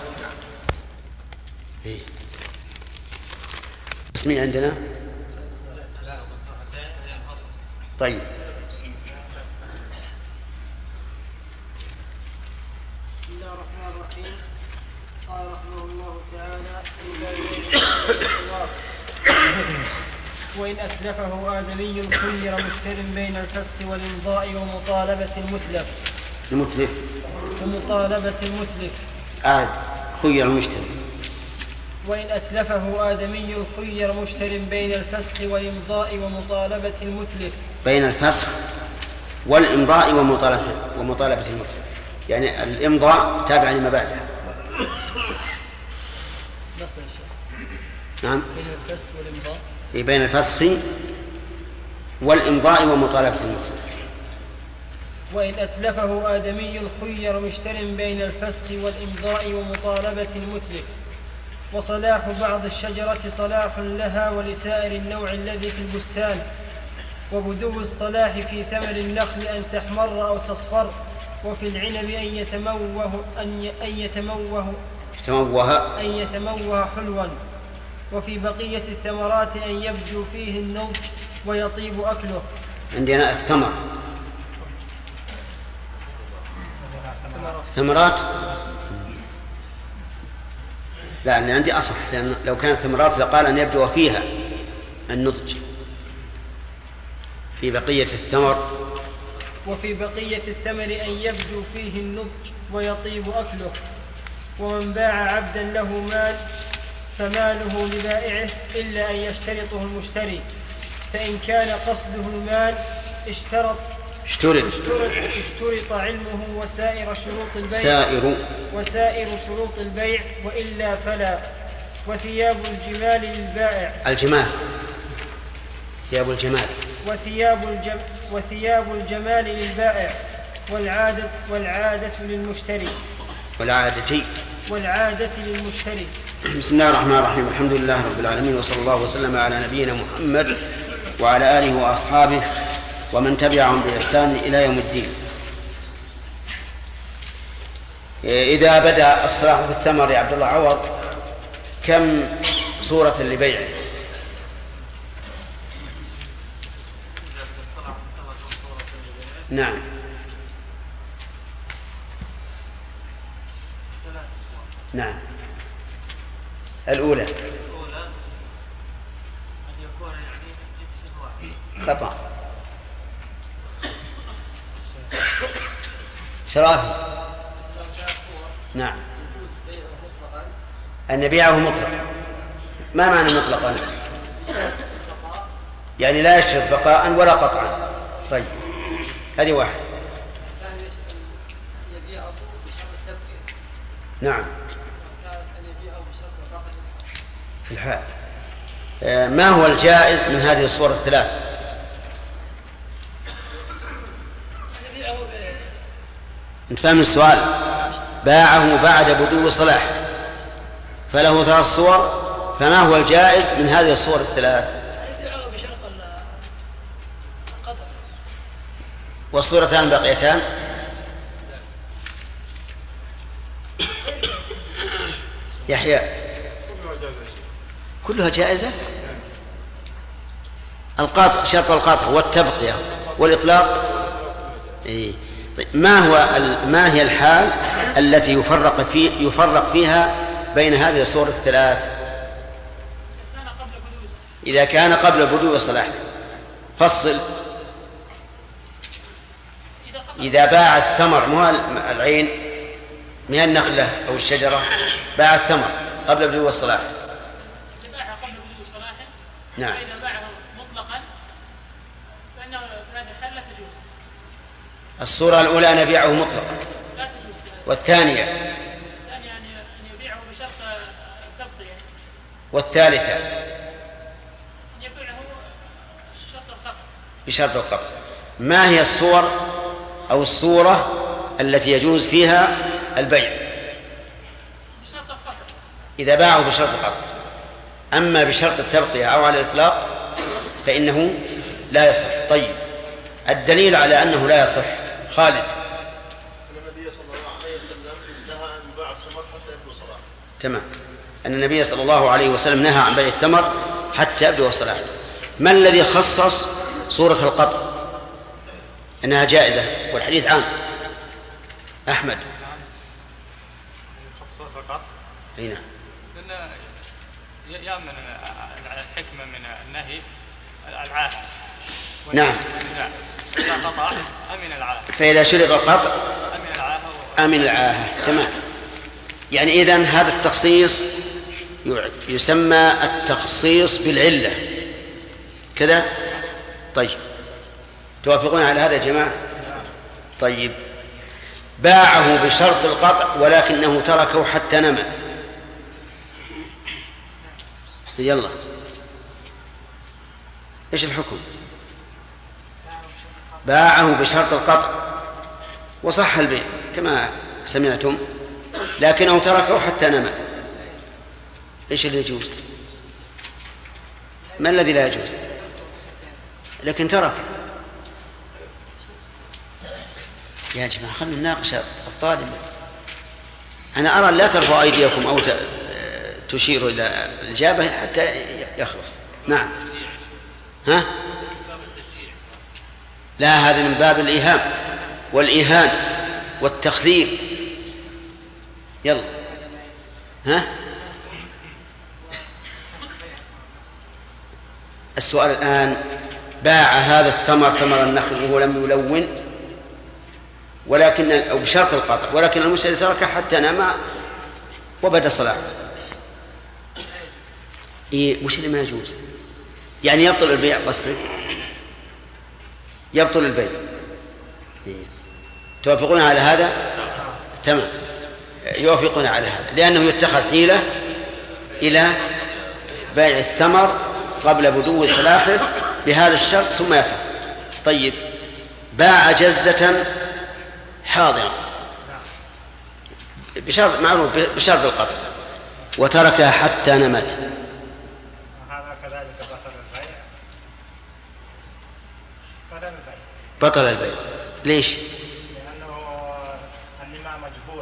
إيه. اسمي عندنا. طيب. بسم الله الرحمن الرحيم. قال رحمه الله تعالى: وإن أتلفه آدمي خير مشتر بين الفسخ والإمضاء ومطالبة المتلف. خير المشتري. وإن أتلفه آدمي خير مشتر بين الفسخ والإمضاء ومطالبة المتلف. بين الفسخ والإمضاء ومطالبة المتلف، يعني الإمضاء تابع لما بعده. نعم. بين الفسخ والإمضاء. بين الفسخ والإمضاء ومطالبة المتلف. وإن أتلفه آدمي خير مشتر بين الفسخ والإمضاء ومطالبة المتلف. وصلاح بعض الشجرة صلاح لها ولسائر النوع الذي في البستان، وبدو الصلاح في ثمر النخل أن تحمر أو تصفر، وفي العنب أن يتموه حلوا، وفي بقية الثمرات أن يبدو فيه النضج ويطيب أكله. عندنا الثمر ثمرات، لا أنا عندي أصح، لأن لو كانت ثمرات لقال أن يبدو فيها النضج. في بقية الثمر وفي بقية الثمر أن يبدو فيه النضج ويطيب أكله. ومن باع عبدا له مال فماله لبائعه إلا أن يشترطه المشتري، فإن كان قصده المال اشترط علمه وسائر شروط البيع وإلا فلا. وثياب الجمال للبائع وثياب الجمال للبائع والعادة للمشتري. بسم الله الرحمن الرحيم. الحمد لله رب العالمين، وصلى الله وسلم على نبينا محمد وعلى آله وأصحابه ومن تبعهم بإحسان إلى يوم الدين. إذا بدأ الصلاح في الثمر يا عبد الله عوض، كم صورة لبيعه؟ نعم. نعم. الأولى أن يكون يعني من جنس واحد. قطع. شرافي. نعم. أن يبيعه مطلقا. ما معنى مطلقا؟ يعني لا يشترط بقاء ولا قطعا. طيب هذه واحد. يبيعه بشرط التبقية. نعم. أن يبيعه بشرط البقاء في الحال. ما هو الجائز من هذه الصور الثلاث؟ انت فاهم السؤال؟ باعه بعد بدو صلاح فله 3 صور، فما هو الجائز من هذه الصور الثلاث؟ يبيعه بشرط القطع. والصورتان باقيتان؟ يحيى كلها جائزة. القاطع شرط القاطع والتبقية والإطلاق. إيه. ما هي الحال التي يفرق فيها بين هذه الصور الثلاث؟ إذا كان قبل بدو صلاحه. فصل. إذا باع الثمر مو العين من النخلة أو الشجرة، باع الثمر قبل بدو الصلاح. باعها قبل بدو صلاحه. نعم. فإذا باعه مطلقا فإنه في هذه الحال لا تجوز. الصورة الأولى أن يبيعه مطلقا. لا تجوز. والثانية؟ الثانية أن يبيعه بشرط التبقية. والثالثة؟ أن يبيعه بشرط القطع. بشرط القطع. ما هي الصور أو الصورة التي يجوز فيها البيع؟ بشرط القطع. إذا باعه بشرط القطع. أما بشرط التبقية أو على الإطلاق فإنه لا يصح. طيب الدليل على أنه لا يصح. خالد. النبي صلى الله عليه وسلم نهى عن بيع الثمر حتى يبدو صلاحه. تمام. أن النبي صلى الله عليه وسلم نهى عن بيع الثمر حتى يبدو صلاحه. ما الذي خصص صورة القطع أنها جائزة والحديث عام؟ أحمد. خصوصا فقط. أي نعم. لأن يأمن الحكمة من النهي العاهة. نعم. إذا قطع أمن العاهة. فإذا شرط القطع أمن العاهة. أمن العاهة. تمام. يعني إذن هذا التخصيص يسمى التخصيص بالعلة كذا. طيب توافقون على هذا يا جماعة؟ طيب باعه بشرط القطع ولكنه تركه حتى نمى. يلا ايش الحكم؟ باعه بشرط القطع وصح البيع كما سمعتم، لكنه تركه حتى نمى. ايش اللي يجوز؟ ما الذي لا يجوز؟ لكن ترك. يا جماعة خلوا نناقش الطالب. أنا أرى لا ترفعوا أيديكم أو تشيروا إلى الإجابة حتى يخلص. نعم. ها؟ لا، هذا من باب الإيهام والإيهان والتخذير. يلا. ها؟ السؤال الآن: باع هذا الثمر ثمر النخل وهو لم يلون ولكن أو بشرط القطع، ولكن المشتري تركه حتى نام وبدا صلاحه. إيه وش اللي ما يجوز؟ يعني يبطل البيع قصدك؟ يبطل البيع. إيه. توافقون على هذا؟ تمام، يوافقون على هذا، لأنه يتخذ حيلة إلى بيع الثمر قبل بدو صلاحه بهذا الشرط ثم يفعل. طيب باع جزة حاضرة بشرط معروف بشرط القطع وتركها حتى نمت، هذا كذلك بطل البيع. بطل البيع. ليش؟ لأنه النماء مجهول.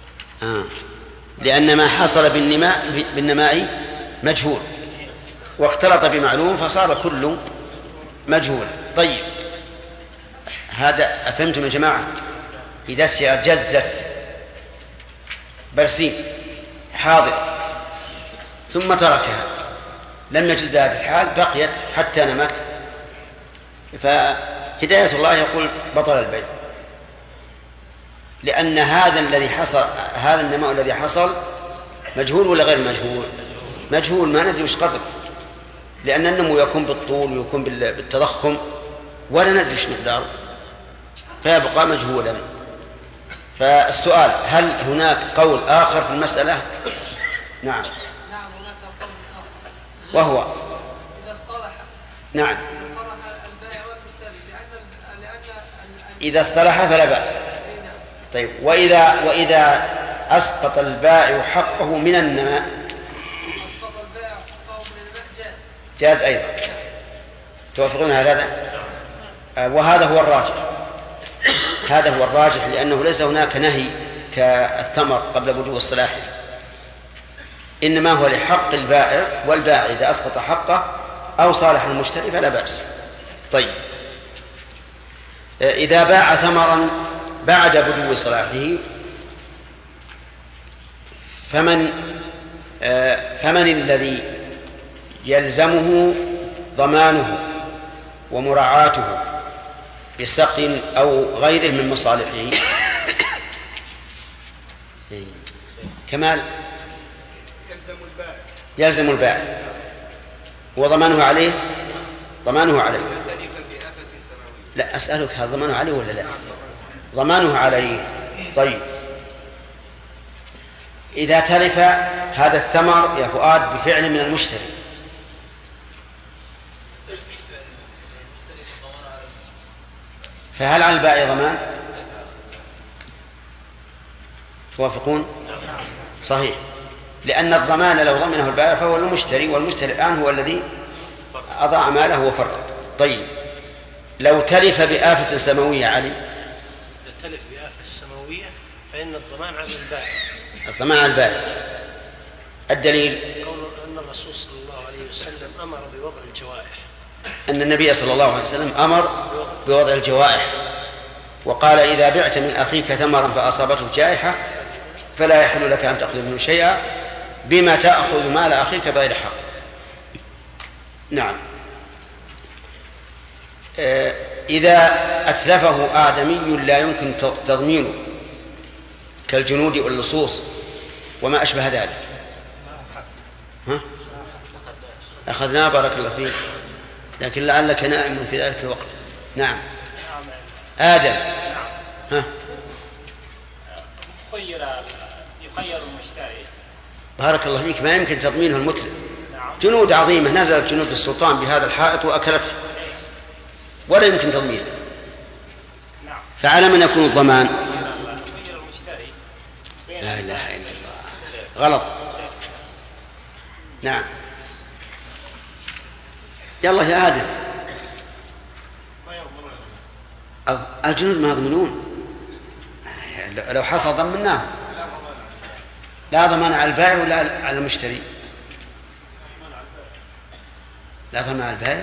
لأن ما حصل بالنماء مجهول واختلط بمعلوم فصار كله مجهول. طيب هذا أفهمتم يا جماعة؟ إذا اشترى جزة برسيم حاضر ثم تركها لم يجزها في الحال بقيت حتى نمت، فهداية الله يقول بطل البيع، لأن هذا الذي حصل، هذا النماء الذي حصل مجهول ولا غير مجهول؟ مجهول، ما ندري وش قدر، لأن النمو يكون بالطول ويكون بالتضخم ولا ندري وش مقداره، فيبقى مجهولا. فالسؤال هل هناك قول آخر في المسألة؟ نعم. وهو إذا اصطلح. نعم. إذا اصطلح البائع والمشتري لأن إذا اصطلح فلا بأس. طيب وإذا أسقط البائع حقه من النماء؟ أسقط البائع حقه من النماء جاز أيضا. توافقون على هذا؟ وهذا هو الراجح، هذا هو الراجح، لأنه ليس هناك نهي كالثمر قبل بدو الصلاح، إنما هو لحق البائع، والبائع إذا أسقط حقه أو صالح المشتري فلا بأس. طيب إذا باع ثمرا بعد بدو صلاحه فمن الذي يلزمه ضمانه ومراعاته بسقي أو غيره من مصالحه؟ كمال يلزم البائع وضمانه عليه. ضمانه عليه. لا أسألك هل ضمانه عليه ولا لا؟ ضمانه عليه. طيب إذا تلف هذا الثمر يا فؤاد بفعل من المشتري فهل على البائع ضمان؟ توافقون؟ صحيح، لأن الضمان لو ضمنه البائع فهو المشتري، والمشتري الآن هو الذي أضاع ماله وفرط. طيب لو تلف بآفة سماوية علي؟ إذا تلف بآفة سماوية فإن الضمان على البائع. الضمان على البائع. الدليل قول أن الرسول صلى الله عليه وسلم أمر بوضع الجوائح، أن النبي صلى الله عليه وسلم أمر بوضع الجوائح، وقال إذا بعت من أخيك ثمرا فأصابته جائحة فلا يحل لك أن تأخذ منه شيئا بما تأخذ مال أخيك بغير حق. نعم. إذا أتلفه آدمي لا يمكن تضمينه كالجنود واللصوص وما أشبه ذلك، ها؟ أخذناه بارك الله فيك، لكن لعلك نائم في ذلك الوقت. نعم. آدم. ها؟ يخير المشتري بارك الله فيك، ما يمكن تضمينه المتلف. جنود عظيمة نزلت جنود السلطان بهذا الحائط وأكلته ولا يمكن تضمينه، فعلى من يكون الضمان؟ لا إله إلا الله، غلط. نعم. يلا يا آدم. الجنود ما يضمنون، لو حصل ضمناه. لا ضمان على البائع ولا على المشتري؟ لا ضمان على البائع.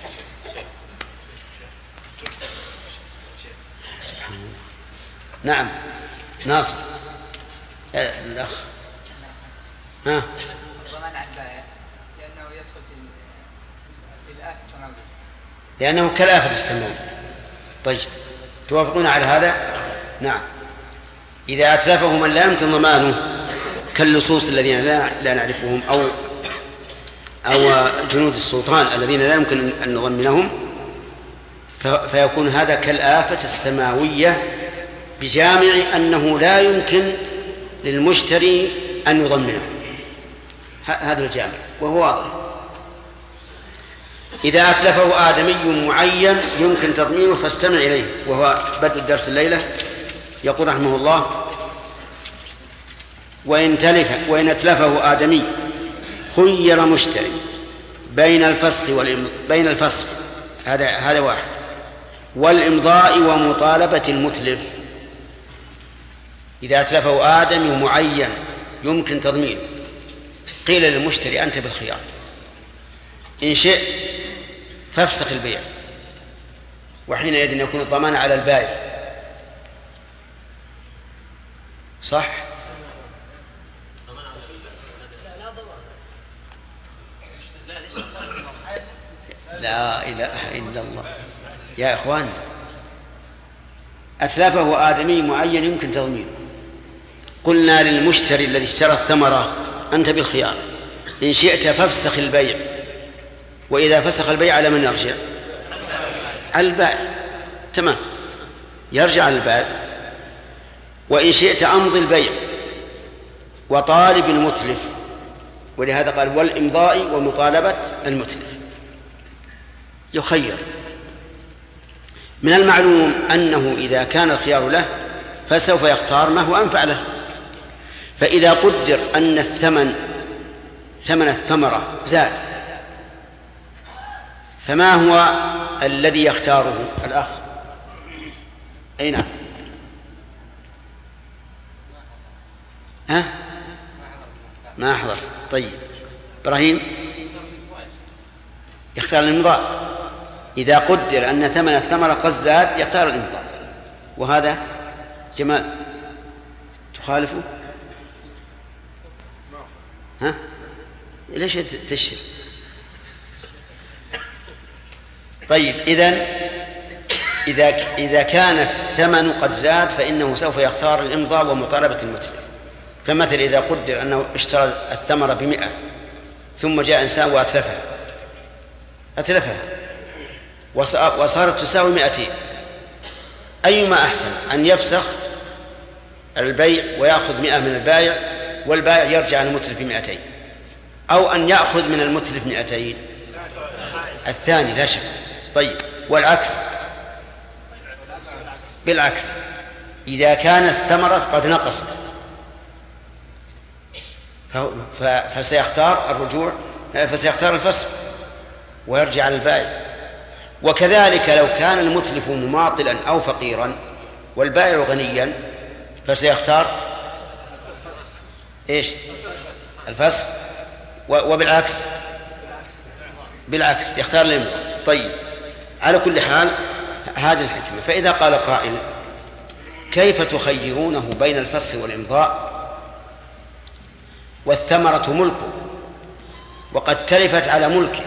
سبحان الله. نعم ناصر الأخ. ها؟ الضمان على البائع لأنه يدخل في الآفة السماوية، لأنه كالآفة السماوية. طيب توافقون على هذا؟ نعم. إذا أتلفه من لا يمكن ضمانه كاللصوص الذين لا نعرفهم أو جنود السلطان الذين لا يمكن أن نضمنهم فيكون هذا كالآفة السماوية بجامع أنه لا يمكن للمشتري أن يضمنه، هذا الجامع وهو واضح. إذا أتلفه آدمي معين يمكن تضمينه فاستمع إليه، وهو بدء الدرس الليلة. يقول رحمه الله: وإن أتلفه آدمي خير مشتري بين الفسخ هذا واحد، والإمضاء ومطالبة المتلف. إذا أتلفه آدمي معين يمكن تضمينه، قيل للمشتري: أنت بالخيار، إن شئت فافسخ البيع وحينئذ يكون الضمان على البائع، صح؟ لا إله إلا الله يا إخوان، أتلفه آدمي معين يمكن تضمينه. قلنا للمشتري الذي اشترى الثمرة أنت بالخيار، إن شئت فافسخ البيع، وإذا فسخ البيع على من يرجع؟ على البائع، تمام، يرجع على البائع. وإن شئت أمضي البيع وطالب المتلف، ولهذا قال والإمضاء ومطالبة المتلف، يخير. من المعلوم أنه إذا كان الخيار له فسوف يختار ما هو أنفع له. فإذا قدر أن ثمن الثمرة زاد، فما هو الذي يختاره الأخ؟ أي نعم، ها؟ ما حضرت. طيب إبراهيم يختار الإمضاء. إذا قدر أن ثمن الثمرة قد زاد يختار الإمضاء. وهذا جمال تخالفه؟ ها؟ ليش تشير؟ طيب إذا كان الثمن قد زاد فإنه سوف يختار الإمضاء ومطالبة المتلف. فمثل إذا قدر أنه اشترى الثمرة ب100 ثم جاء إنسان وأتلفها وصارت تساوي 200، أيما أحسن، أن يفسخ البيع ويأخذ 100 من البائع والبائع يرجع المتلف ب200، أو أن يأخذ من المتلف 200؟ الثاني لا شك. طيب والعكس؟ بالعكس، إذا كانت الثمرة قد نقصت فسيختار الفسخ ويرجع على البائع. وكذلك لو كان المتلف مماطلا أو فقيرا والبائع غنيا فسيختار إيش؟ الفسخ. وبالعكس يختار الإمضاء. طيب على كل حال هذه الحكمة. فإذا قال قائل كيف تخيرونه بين الفسخ والإمضاء والثمرة ملكه وقد تلفت على ملكه؟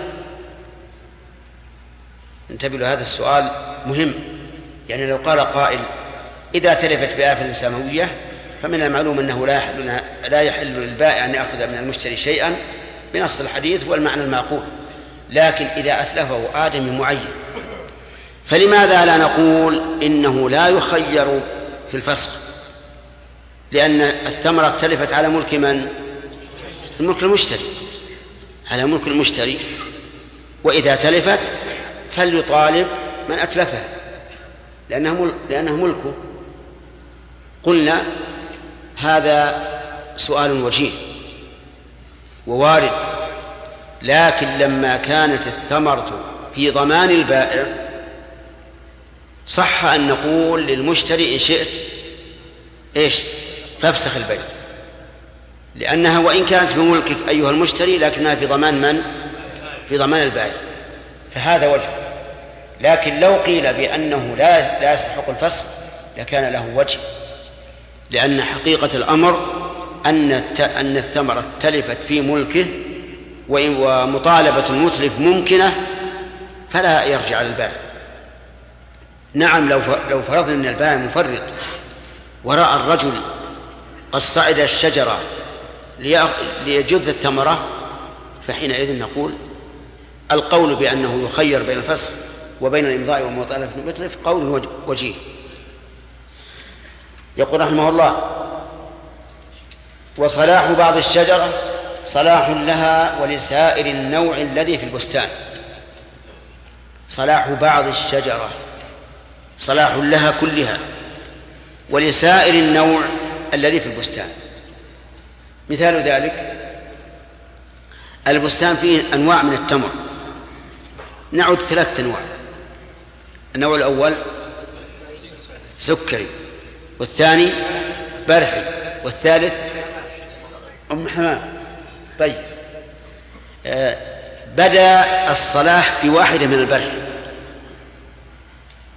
انتبهوا لهذا السؤال مهم. يعني لو قال قائل إذا تلفت بآفة سماوية فمن المعلوم أنه لا يحل للبائع أن يأخذ من المشتري شيئا بنص الحديث والمعنى المعقول، لكن إذا أتلفه آدمي معين فلماذا لا نقول إنه لا يخير في الفسخ؟ لأن الثمرة تلفت على ملك من؟ الملك المشتري، على ملك المشتري، وإذا تلفت فليطالب من أتلفها لأنه ملكه. قلنا هذا سؤال وجيه ووارد، لكن لما كانت الثمرة في ضمان البائع صح أن نقول للمشتري إن شئت إيش؟ فافسخ البيع، لأنها وإن كانت بملكك أيها المشتري لكنها في ضمان من؟ في ضمان البائع، فهذا وجه. لكن لو قيل بأنه لا يستحق الفسخ لكان له وجه، لأن حقيقة الأمر أن الثمرة تلفت في ملكه ومطالبة المتلف ممكنة فلا يرجع على البائع. نعم لو فرضنا أن البائع مفرط ورأى الرجل قد صعد الشجرة ليجذ الثمرة فحينئذ نقول القول بأنه يخير بين الفسخ وبين الإمضاء ومطالبة المتلف قول وجيه. يقول رحمه الله وصلاح بعض الشجرة صلاح لها ولسائر النوع الذي في البستان. صلاح بعض الشجرة صلاح لها كلها ولسائر النوع الذي في البستان. مثال ذلك البستان فيه أنواع من التمر، نعد 3 أنواع. النوع الأول سكري، والثاني برحي، والثالث أم حمام. طيب بدأ الصلاح في واحدة من البرحي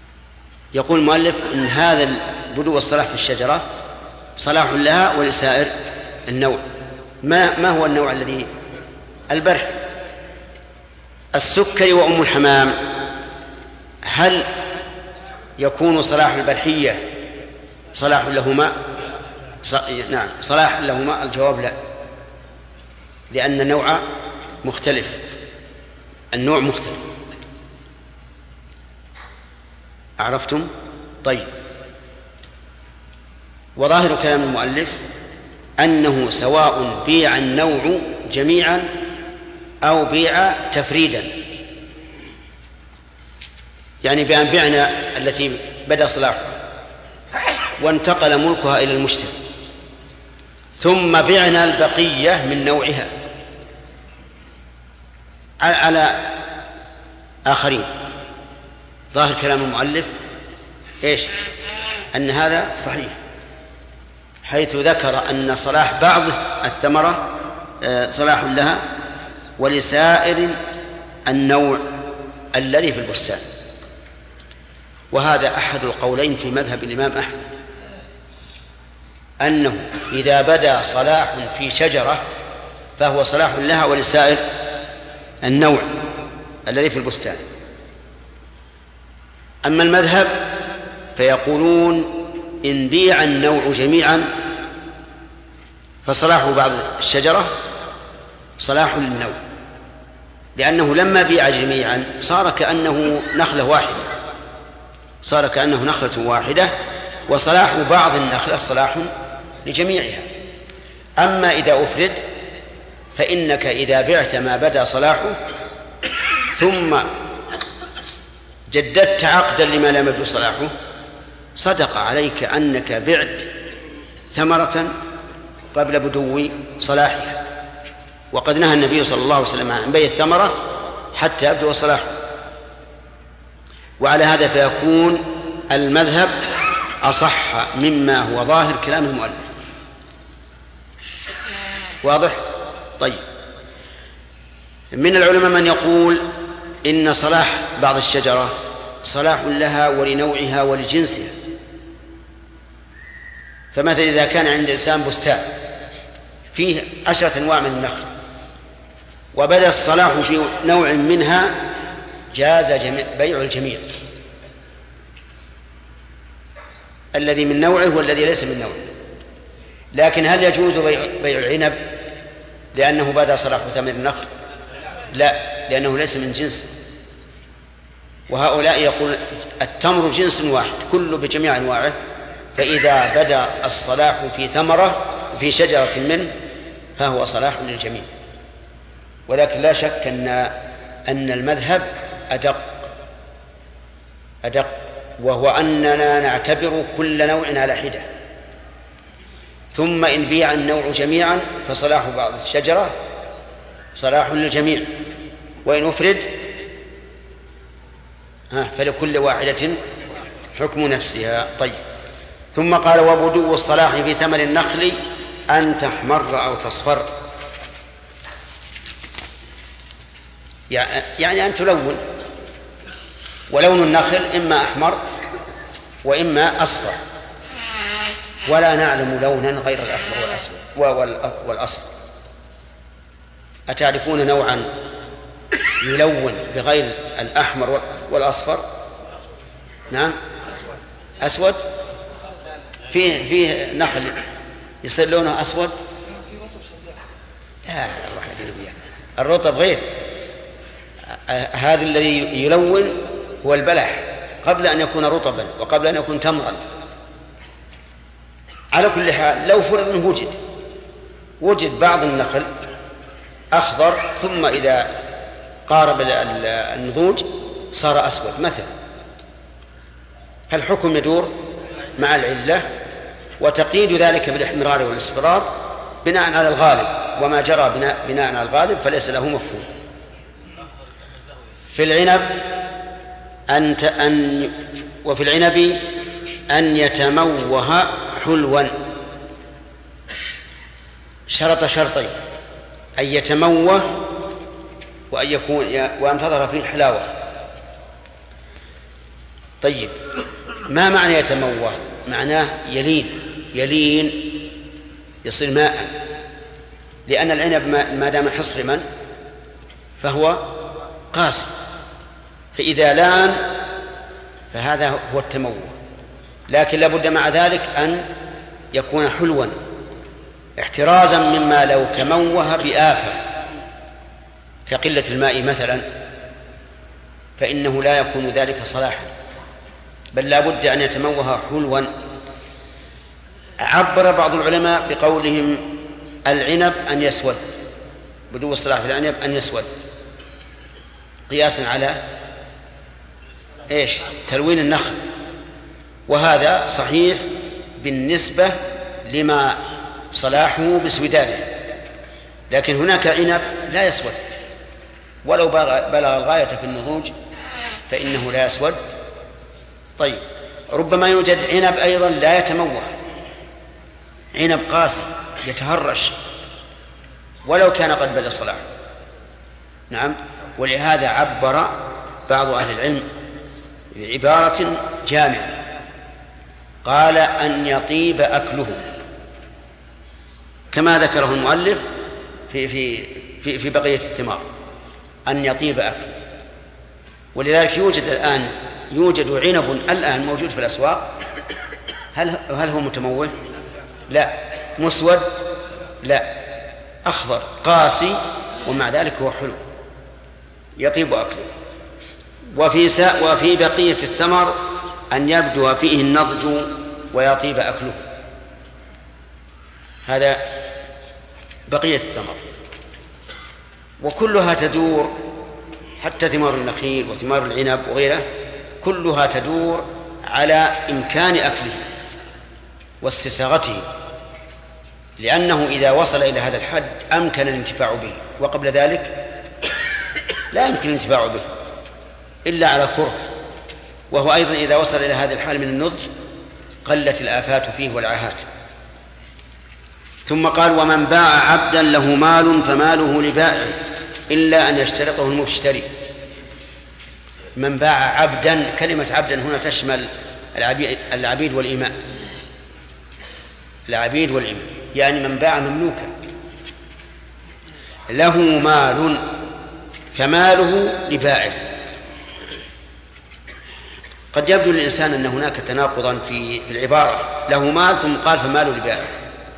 يقول المؤلف إن هذا البدو والصلاح في الشجرة صلاح لها ولسائر النوع. ما هو النوع الذي البرح؟ السكري وأم الحمام، هل يكون صلاح البرحية صلاح لهما؟ نعم صلاح لهما. الجواب لا، لأن النوع مختلف، النوع مختلف. عرفتم؟ طيب، وظاهر كلام المؤلف أنه سواء بيع النوع جميعا أو بيع تفريدا، يعني بأن بعنا التي بدأ صلاحها وانتقل ملكها إلى المشتري، ثم بعنا البقية من نوعها على آخرين. ظاهر كلام المؤلف إيش؟ أن هذا صحيح، حيث ذكر أن صلاح بعض الثمرة صلاح لها ولسائر النوع الذي في البستان. وهذا أحد القولين في مذهب الإمام أحمد، أنه إذا بدا صلاح في شجرة فهو صلاح لها ولسائر النوع الذي في البستان. أما المذهب فيقولون إن بيع النوع جميعا فصلاح بعض الشجرة صلاح للنوع، لأنه لما بيع جميعا صار كأنه نخلة واحدة، وصلاح بعض النخلة صلاح لجميعها. أما إذا أفرد فإنك إذا بعت ما بدا صلاحه ثم جددت عقدا لما لم يبدو صلاحه، صدق عليك أنك بعت ثمرة قبل بدو صلاحها. وقد نهى النبي صلى الله عليه وسلم عن بيع الثمرة حتى يبدو صلاحه. وعلى هذا فيكون المذهب أصح مما هو ظاهر كلام المؤلف. واضح؟ طيب، من العلماء من يقول إن صلاح بعض الشجرة صلاح لها ولنوعها ولجنسها. فمثلا إذا كان عند إنسان بستان فيه 10 أنواع من النخل وبدأ الصلاح في نوع منها جاز بيع الجميع، الذي من نوعه والذي ليس من نوعه. لكن هل يجوز بيع العنب لأنه بدأ صلاح ثمر النخل؟ لا، لأنه ليس من جنس. وهؤلاء يقول التمر جنس واحد كله بجميع أنواعه، فإذا بدأ الصلاح في ثمرة في شجرة منه فهو صلاح للجميع. ولكن لا شك أن المذهب أدق، وهو أننا نعتبر كل نوع على حدة، ثم إن بيع النوع جميعا فصلاح بعض الشجرة صلاح للجميع، وإن أفرد فلكل واحدة حكم نفسها. طيب، ثم قال وبدو الصلاح في ثمر النخل أن تحمر أو تصفر، يعني أن تلون. ولون النخل إما أحمر وإما أصفر، ولا نعلم لونا غير الأحمر والأصفر. أتعرفون نوعا يلون بغير الأحمر والأصفر؟ نعم، أسود. فيه نخل يصير لونه أسود. لا، الرطب غير. هذا الذي يلون هو البلح قبل أن يكون رطبا وقبل أن يكون تمرا. على كل حال، لو فرض أنه وجد بعض النخل أخضر ثم إذا قارب النضوج صار أسود مثلا، فالحكم يدور مع العلة، وتقييد ذلك بالاحمرار والاصفرار بناء على الغالب، وما جرى بناء على الغالب فليس له مفهوم. في العنب وفي العنب أن يتموه حلوا، شرط شرطين: أن يتموه وأن تظهر فيه حلاوة. طيب، ما معنى يتموه؟ معناه يلين يصير ماء، لأن العنب ما دام حصرما فهو قاسي، فإذا لان فهذا هو التموه. لكن لابد مع ذلك أن يكون حلوا احترازا مما لو تموه بآفة كقلة الماء مثلا، فإنه لا يكون ذلك صلاحا، بل لا بد أن يتموه حلوا. عبر بعض العلماء بقولهم العنب أن يسود، بدو الصلاح في العنب أن يسود، قياسا على تلوين النخل، وهذا صحيح بالنسبة لما صلاحه بسوداده. لكن هناك عنب لا يسود ولو بلغ الغاية في النضوج فإنه لا يسود. طيب، ربما يوجد عنب أيضا لا يتموه، عنب قاسي يتهرش ولو كان قد بدا صلاحه. نعم، ولهذا عبر بعض أهل العلم بعبارة جامعة، قال أن يطيب أكله، كما ذكره المؤلف في بقية الثمار، أن يطيب أكله. ولذلك يوجد عنب الآن موجود في الأسواق، هل هو متموه؟ لا. مسود؟ لا. أخضر قاسي ومع ذلك هو حلو يطيب أكله. وفي بقية الثمر أن يبدو فيه النضج ويطيب أكله، هذا بقية الثمر. وكلها تدور، حتى ثمار النخيل وثمار العنب وغيره كلها تدور على إمكان أكله واستساغته، لأنه إذا وصل إلى هذا الحد أمكن الانتفاع به، وقبل ذلك لا يمكن الانتفاع به إلا على كره. وهو أيضا إذا وصل إلى هذا الحال من النضج قلت الآفات فيه والعاهات. ثم قال: ومن باع عبدا له مال فماله لبائعه إلا أن يشترطه المشتري. من باع عبدا، كلمة عبدا هنا تشمل العبيد والإماء، العبيد والإماء، يعني من باع مملوكا له مال فماله لبائعه. قد يبدو للإنسان أن هناك تناقضا في العبارة، له مال ثم قال فماله لبائعه،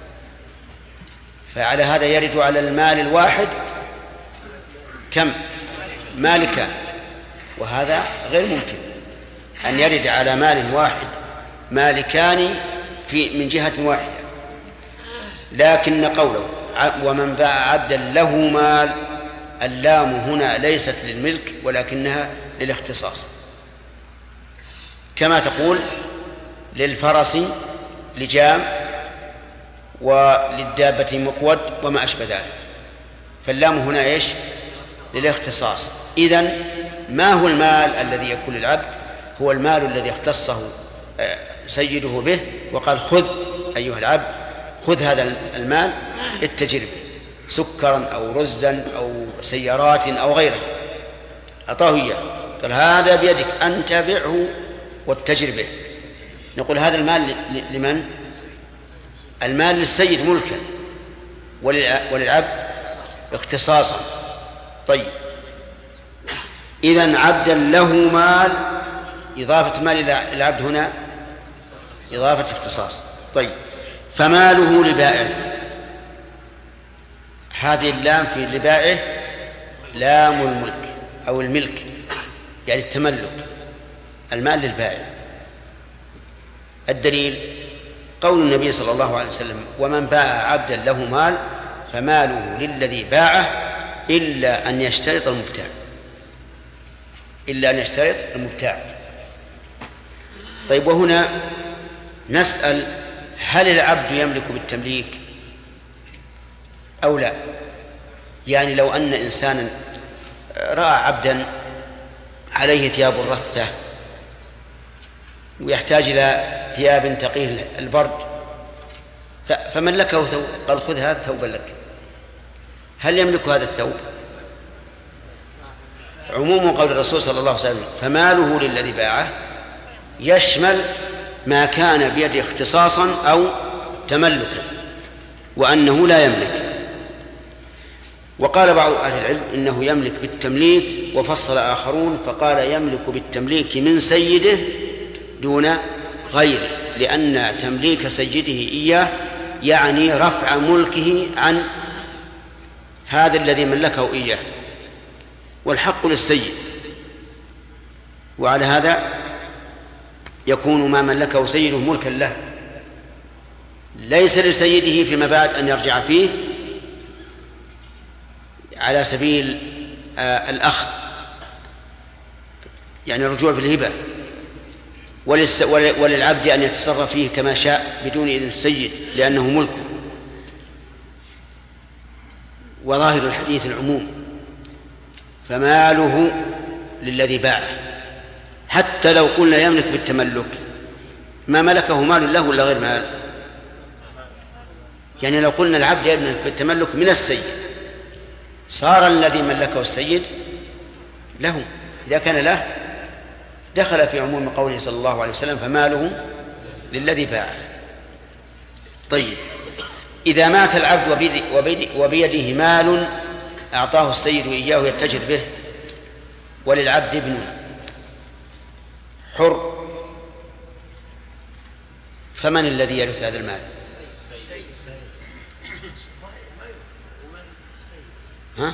فعلى هذا يرد على المال الواحد كم؟ مالكان، وهذا غير ممكن أن يرد على مال واحد مالكان من جهة واحدة. لكن قوله ومن باع عبدا له مال، اللام هنا ليست للملك ولكنها للاختصاص، كما تقول للفرس لجام وللدابة مقود وما أشبه ذلك، فاللام هنا للاختصاص. إذن ما هو المال الذي يكون للعبد؟ هو المال الذي اختصه سيده به وقال: خذ أيها العبد، خذ هذا المال اتجر به، سكرا أو رزا أو سيارات أو غيره، أعطاه إياه، قال: هذا بيدك أنت بعه واتجر به. نقول هذا المال لمن؟ المال للسيد ملكا وللعبد اختصاصا. طيب، إذن عبدا له مال، إضافة مال إلى العبد هنا إضافة اختصاص. طيب، فماله لبائعه، هذه اللام في لبائعه لام الملك أو الملك، يعني التملك، المال للبائع. الدليل قول النبي صلى الله عليه وسلم: ومن باع عبدا له مال فماله للذي باعه إلا أن يشترط المبتاع، إلا أن يشترط المبتاع. طيب، وهنا نسأل: هل العبد يملك بالتمليك أو لا؟ يعني لو أن إنسانا رأى عبدا عليه ثياب الرثة ويحتاج إلى ثياب تقيه البرد فملكه ثوب، قال: خذ هذا ثوبا لك، هل يملك هذا الثوب؟ عموم قول الرسول صلى الله عليه وسلم: فماله للذي باعه، يشمل ما كان بيده اختصاصا أو تملكا، وأنه لا يملك. وقال بعض أهل العلم إنه يملك بالتمليك، وفصل آخرون فقال يملك بالتمليك من سيده دون غيره، لأن تمليك سيده إياه يعني رفع ملكه عن هذا الذي ملكه إياه، والحق للسيد. وعلى هذا يكون ما ملكه سيده ملكا له، ليس لسيده فيما بعد أن يرجع فيه على سبيل الأخذ، يعني الرجوع في الهبة، وللعبد أن يتصرف فيه كما شاء بدون إذن السيد لأنه ملكه. وظاهر الحديث العموم، فماله للذي باعه، حتى لو قلنا يملك بالتملك ما ملكه مال له ولا غير مال. يعني لو قلنا العبد يملك بالتملك من السيد، صار الذي ملكه السيد له، إذا كان له دخل في عموم قوله صلى الله عليه وسلم فماله للذي باعه. طيب، إذا مات العبد وبيده مال أعطاه السيد إياه يتجر به، وللعبد ابن حر، فمن الذي يرث هذا المال؟ ها؟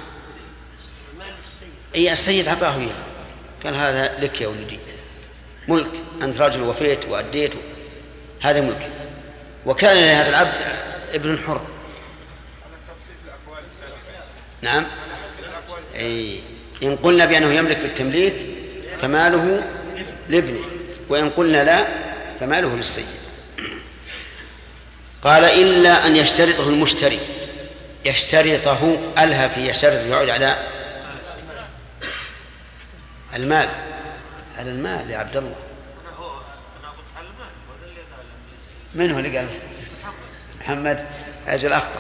أي السيد أعطاه إياه، قال هذا لك يا ولدي، ملك، أنت رجل وفيت وأديت، هذا ملك. وكان لهذا العبد ابن حر. نعم، أي إن قلنا بأنه يملك بالتمليك فماله لابنه، وإن قلنا لا فماله للسيد. قال إلا أن يشترطه المشتري. يشترطه ألها في يشترط يعود على المال، على المال يا عبد الله. من هو اللي قال؟ محمد أجل أخطأ،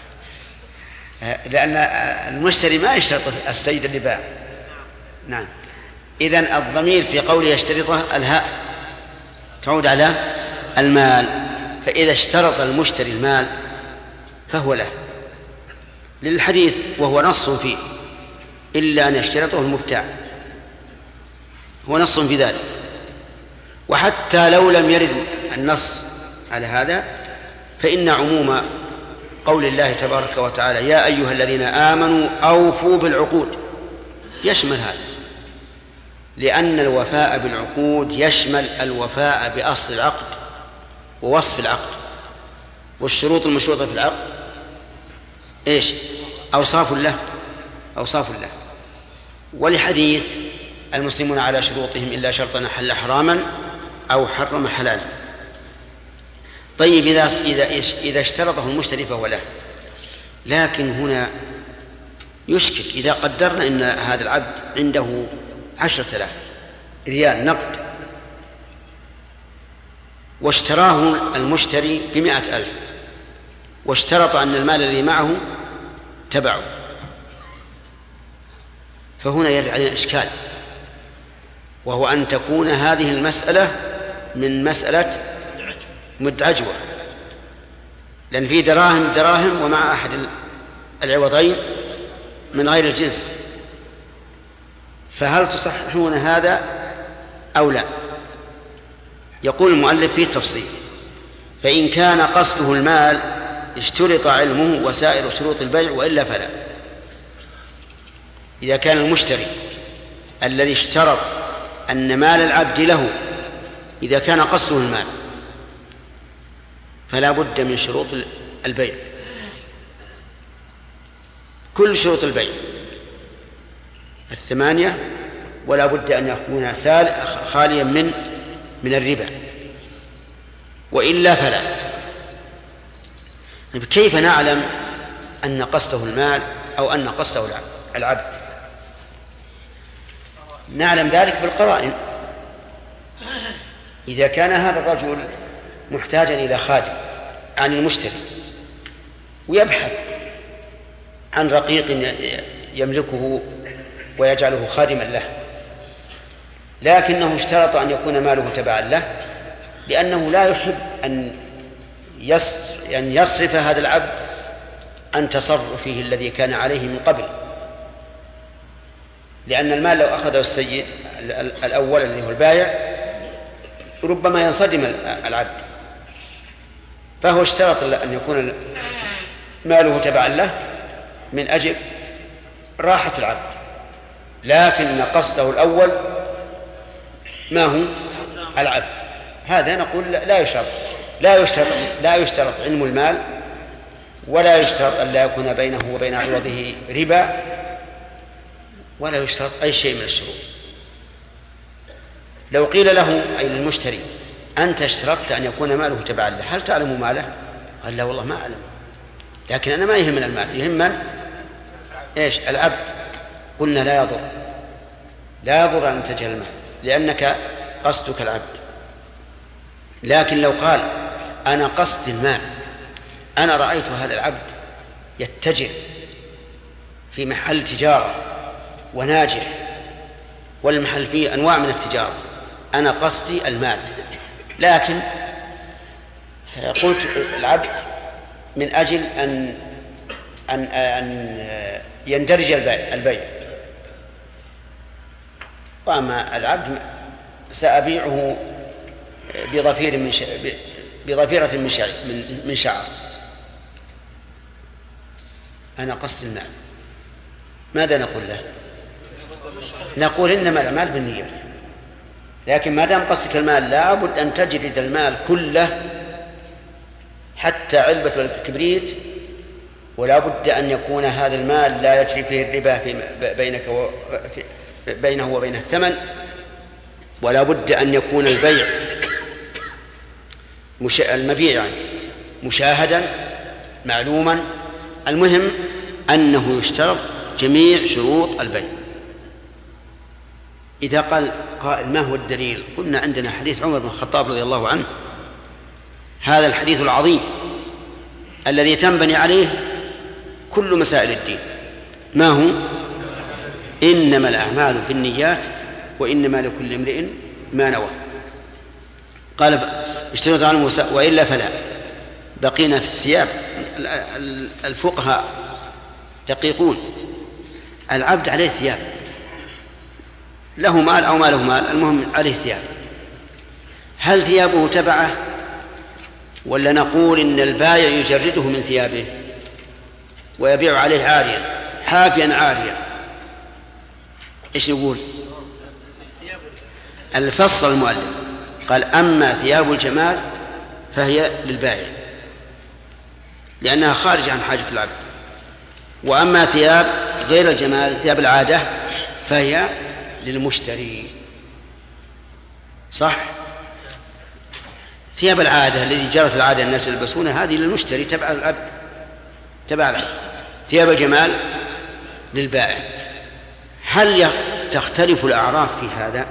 لأن المشتري ما يشترط السيد اللي باع. نعم، إذن الضمير في قوله يشترطه الهاء تعود على المال، فإذا اشترط المشتري المال فهو له للحديث، وهو نص فيه إلا أن يشترطه المبتاع، هو نص في ذلك. وحتى لو لم يرد النص على هذا فإن عموم قول الله تبارك وتعالى يا أيها الذين آمنوا أوفوا بالعقود يشمل هذا، لأن الوفاء بالعقود يشمل الوفاء بأصل العقد ووصف العقد، والشروط المشروطة في العقد إيش؟ أوصاف له، أوصاف له. ولحديث المسلمون على شروطهم إلا شرطا حل حراما أو حرم حلالا. طيب، إذا اشترطه المشتري فهو له، لكن هنا يشكل إذا قدرنا أن هذا العبد عنده 10,000 ريال نقد، واشتراه المشتري ب100,000، واشترط أن المال الذي معه تبعه، فهنا يرد علينا إشكال، وهو أن تكون هذه المسألة من مسألة مدعجوة، لأن في دراهم ومع أحد العوضين من غير الجنس، فهل تصححون هذا أو لا؟ يقول المؤلف فيه تفصيل. فإن كان قصده المال اشترط علمه وسائر شروط البيع، وإلا فلا. إذا كان المشتري الذي اشترط أن مال العبد له إذا كان قصده المال فلا بد من شروط البيع، كل شروط البيع 8، ولا بد أن يكون خاليا من الربا، وإلا فلا. كيف نعلم أن قصده المال أو أن قصده العبد؟ نعلم ذلك بالقرائن. إذا كان هذا الرجل محتاجا إلى خادم عن المشتري ويبحث عن رقيق يملكه ويجعله خادما له، لكنه اشترط أن يكون ماله تبعا له، لأنه لا يحب أن يصرف هذا العبد عن تصرفه الذي كان عليه من قبل، لأن المال لو أخذه السيد الأول اللي هو البائع ربما ينصدم العبد، فهو اشترط أن يكون ماله تبعا له من أجل راحة العبد، لكن قصده الأول ما هو العبد. هذا نقول لا يشترط علم المال، ولا يشترط أن لا يكون بينه وبين عوضه ربا، ولا يشترط أي شيء من الشروط. لو قيل له أي للمشتري أنت اشترطت أن يكون ماله تبعا له، هل تعلم ماله؟ قال لا والله ما أعلم، لكن أنا ما يهمنا المال، يهمنا إيش؟ العبد. قلنا لا يضر أن تجهل المال لأنك قصدك العبد. لكن لو قال أنا قصد المال، أنا رأيت هذا العبد يتجر في محل تجارة وناجح، والمحل فيه أنواع من التجارة، أنا قصدي المال، لكن قلت العبد من أجل أن يندرج البيع، وأما العبد سأبيعه بضفيرة من شعر، أنا قصد المال. ماذا نقول له؟ نقول إنما الأعمال بالنيات، لكن ما دام قصدك المال لابد أن تجرد المال كله حتى علبة الكبريت، ولا بد أن يكون هذا المال لا يجري فيه الربا بينه وبين الثمن، ولا بد أن يكون البيع المبيع مشاهدا معلوما. المهم أنه يشترط جميع شروط البيع. إذا قال قائل ما هو الدليل؟ قلنا عندنا حديث عمر بن الخطاب رضي الله عنه، هذا الحديث العظيم الذي تنبني عليه كل مسائل الدين. ما هو؟ إنما الأعمال بالنيات وإنما لكل امرئ ما نوى. قال اشترط عنه موسى وإلا فلا. بقينا في الثياب. الفقهاء دقيقون، العبد عليه ثياب، له مال أو ما له مال، المهم عليه ثياب. هل ثيابه تبعه ولا نقول إن البائع يجرده من ثيابه ويبيع عليه عاريا حافيا عاريا؟ إيش نقول؟ الفصل المؤلف قال أما ثياب الجمال فهي للبائع لأنها خارجة عن حاجة العبد، وأما ثياب غير الجمال ثياب العادة فهي للمشتري. صح؟ ثياب العادة الذي جرت العادة الناس يلبسونها هذه للمشتري تبع العبد، تبع العبد. ثياب الجمال للبائع. هل تختلف الأعراف في هذا؟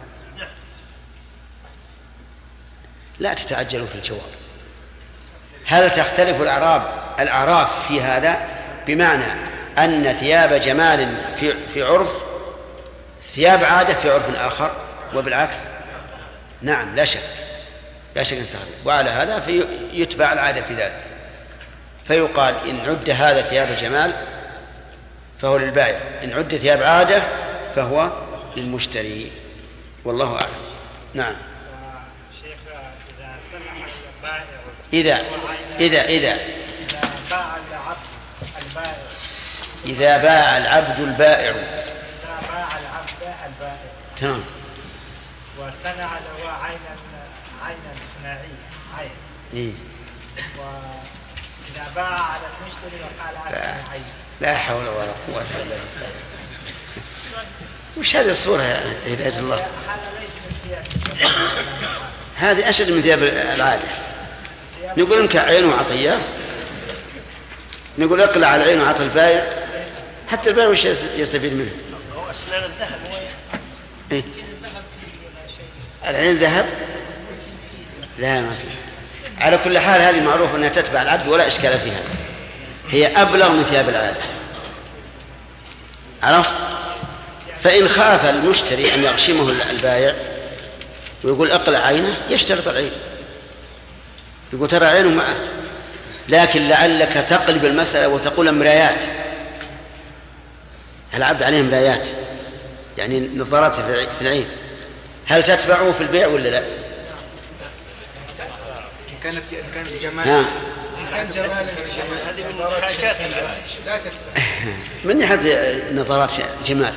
لا تتعجلوا في الجواب. هل تختلف الأعراف في هذا؟ بمعنى أن ثياب جمال في عرف ثياب عادة في عرف آخر، وبالعكس. نعم لا شك أن تختلف، وعلى هذا يتبع العادة في ذلك، فيقال إن عد هذا ثياب جمال فهو للبائع، إن عد ثياب عادة فهو للمشتري، والله أعلم. نعم. إذا باع العبد البائع تمام وصنع له عينا ثنائية عين وإذا باع على المشتري وقال أنا عين. لا حول ولا قوة إلا بالله. وش هذه الصورة يا هداية الله؟ هذا ليس من ثياب، هذه أشد من ثياب العادة. نقول إنك عين وعطية، نقول اقلع على العين وعطى البائع، حتى البائع وش يستفيد منه؟ هو أسنان الذهب. إيه؟ العين ذهب؟ لا ما في. على كل حال هذه معروف أنها تتبع العبد ولا إشكال فيها، هي أبلغ من ثياب العادة. عرفت؟ فإن خاف المشتري أن يغشمه البائع ويقول أقلع عينه يشترط العين، يقول ترى عينه معه، لكن لعلك تقلب المسألة وتقول مرايات، العبد عليه مرايات يعني نظارات في العين، هل تتبعه في البيع ولا لا؟ كانت جمال هذه من حاجات لا من ناحية نظارات جمال.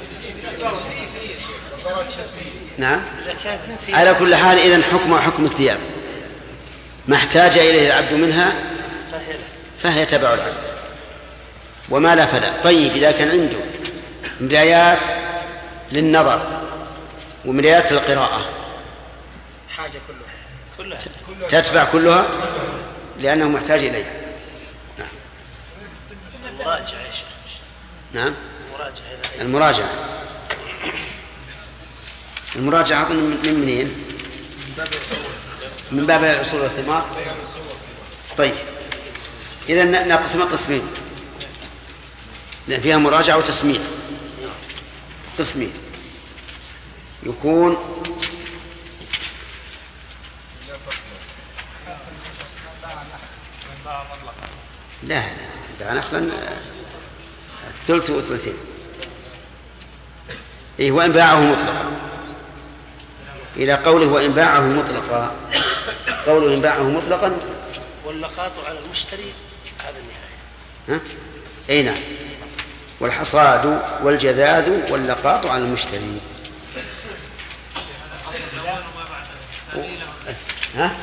نعم. على كل حال إذن حكم الثياب ما احتاج إليه العبد منها فهي تبع العبد، وما لا فلا. طيب إذا كان عنده مرايات للنظر ومرايات للقراءة حاجة كلها تتبع كلها لأنه محتاج إليها. نعم. المراجعة يا شيخ. نعم. المراجعة أظن من منين؟ من باب الأصول والثمار. طيب إذن نقسم قسمين، لأن فيها مراجعة وتسميع. قسمين يكون لا باع نخلا الثلث وثلثين. إيه وإن باعه مطلقا، إلى قوله وإن باعه مطلقا، قوله إن باعه مطلقا واللقاط على المشتري هذا النهاية. ها؟ أي نعم. والحصاد والجذاذ واللقاط على المشتري. ها؟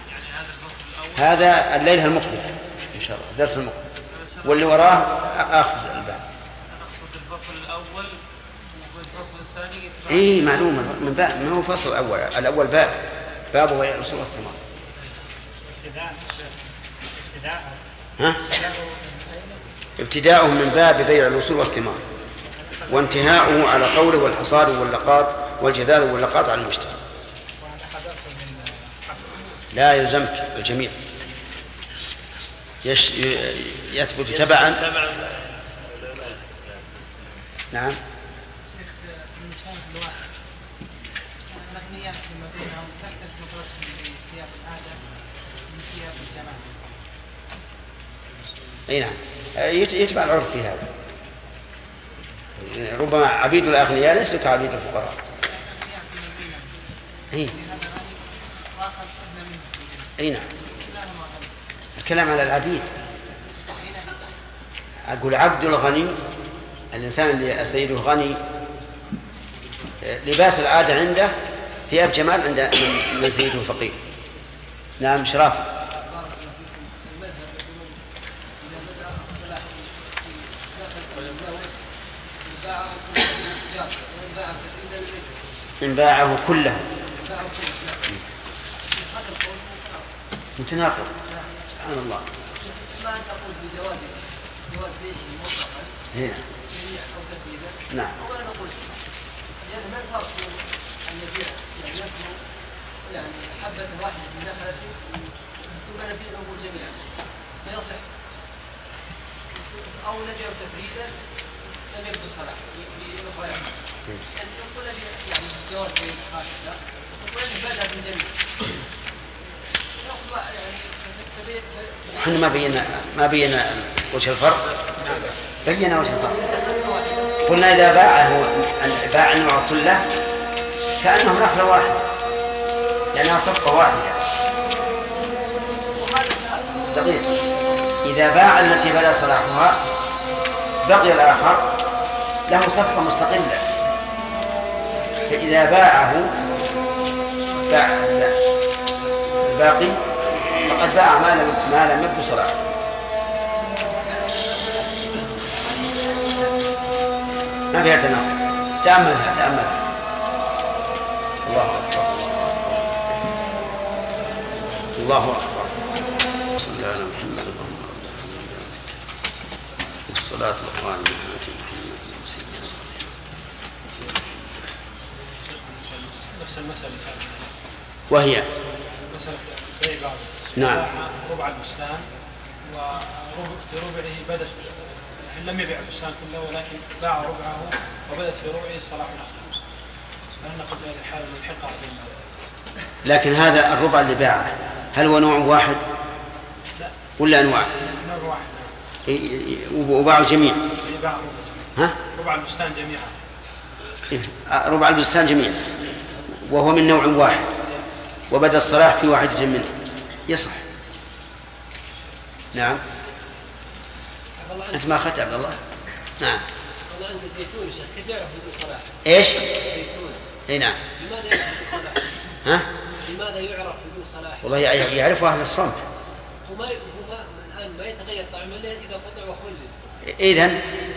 هذا الليلة المقبل إن شاء الله درس المقبل، واللي وراه آخر الباب. الفصل الأول والفصل الثاني. إيه معلومة من باب، ما هو فصل الأول بابه هي الأصول والثمار. ها؟ ابتداؤه من باب بيع الأصول والثمار، وانتهاؤه على قوله والحصاد واللقاط والجذاذ واللقاط على المشتري. لا يلزمك الجميع، يثبت تبعا. نعم. اي نعم يتبع العرف في هذا. ربما عبيد الأغنياء ليسوا كعبيد الفقراء. اي نعم. الكلام على العبيد. أقول عبد الغني الإنسان اللي سيده غني لباس العادة عنده ثياب جمال عند من سيده فقير. نعم شراف. إن باعه كله متناقض سبحان الله. ما أن تقول بجواز بيعه مطلقا أو تقييدا. نعم. أولا نقول لأن من ترسل أن يبيع يعني نفسه يعني حبة واحدة من نخلته ثم نبيعه جميعا فيصح، أو نبيعه تفريدا لم يبدو صلاح بأخرى يعني نقول يعني جواز بيع هكذا نقول بدأ من جميع. احنا ما بينا وجه الفرق. بينا وجه الفرق. قلنا إذا باع النوع كله كأنه نخلة واحدة لأنها صفقة واحدة. دقيق. إذا باع التي بدا صلاحها بقي الآخر له صفقة مستقلة، فإذا باعه باع الباقي فقد باع ما لم يبدو صلاحه. ما فيها تناقض. تأملها. الله أكبر الله أكبر. صلى الله على محمد والصلاة والسلام نفس المسألة وهي مسألة بيع بعض. نعم. ربع البستان وفي ربعه بدت لم يبيع البستان كله ولكن باع ربعه وبدت في ربعه صلاح الأخير، فهل نقول بهذه الحالة ملحقة عليه؟ لكن هذا الربع اللي باعه هل هو نوع واحد ولا أنواع؟ نوع واحد. وباعوا جميع؟ ها؟ ربع البستان جميعا. ربع البستان جميعا وهو من نوع واحد وبدأ الصلاح في واحدة منه يصح. نعم. أنت ما أخذت عبد الله؟ نعم. والله عند الزيتون يا شيخ كيف يعرف بدون صلاح؟ إيش؟ الزيتون. إيه نعم. لماذا يعرف بدون صلاح؟ ها؟ لماذا يعرف بدون صلاح؟ والله يعرفه أهل الصنف. هو الآن ما يتغير طعمه إلا إذا قطع وخلل. إذن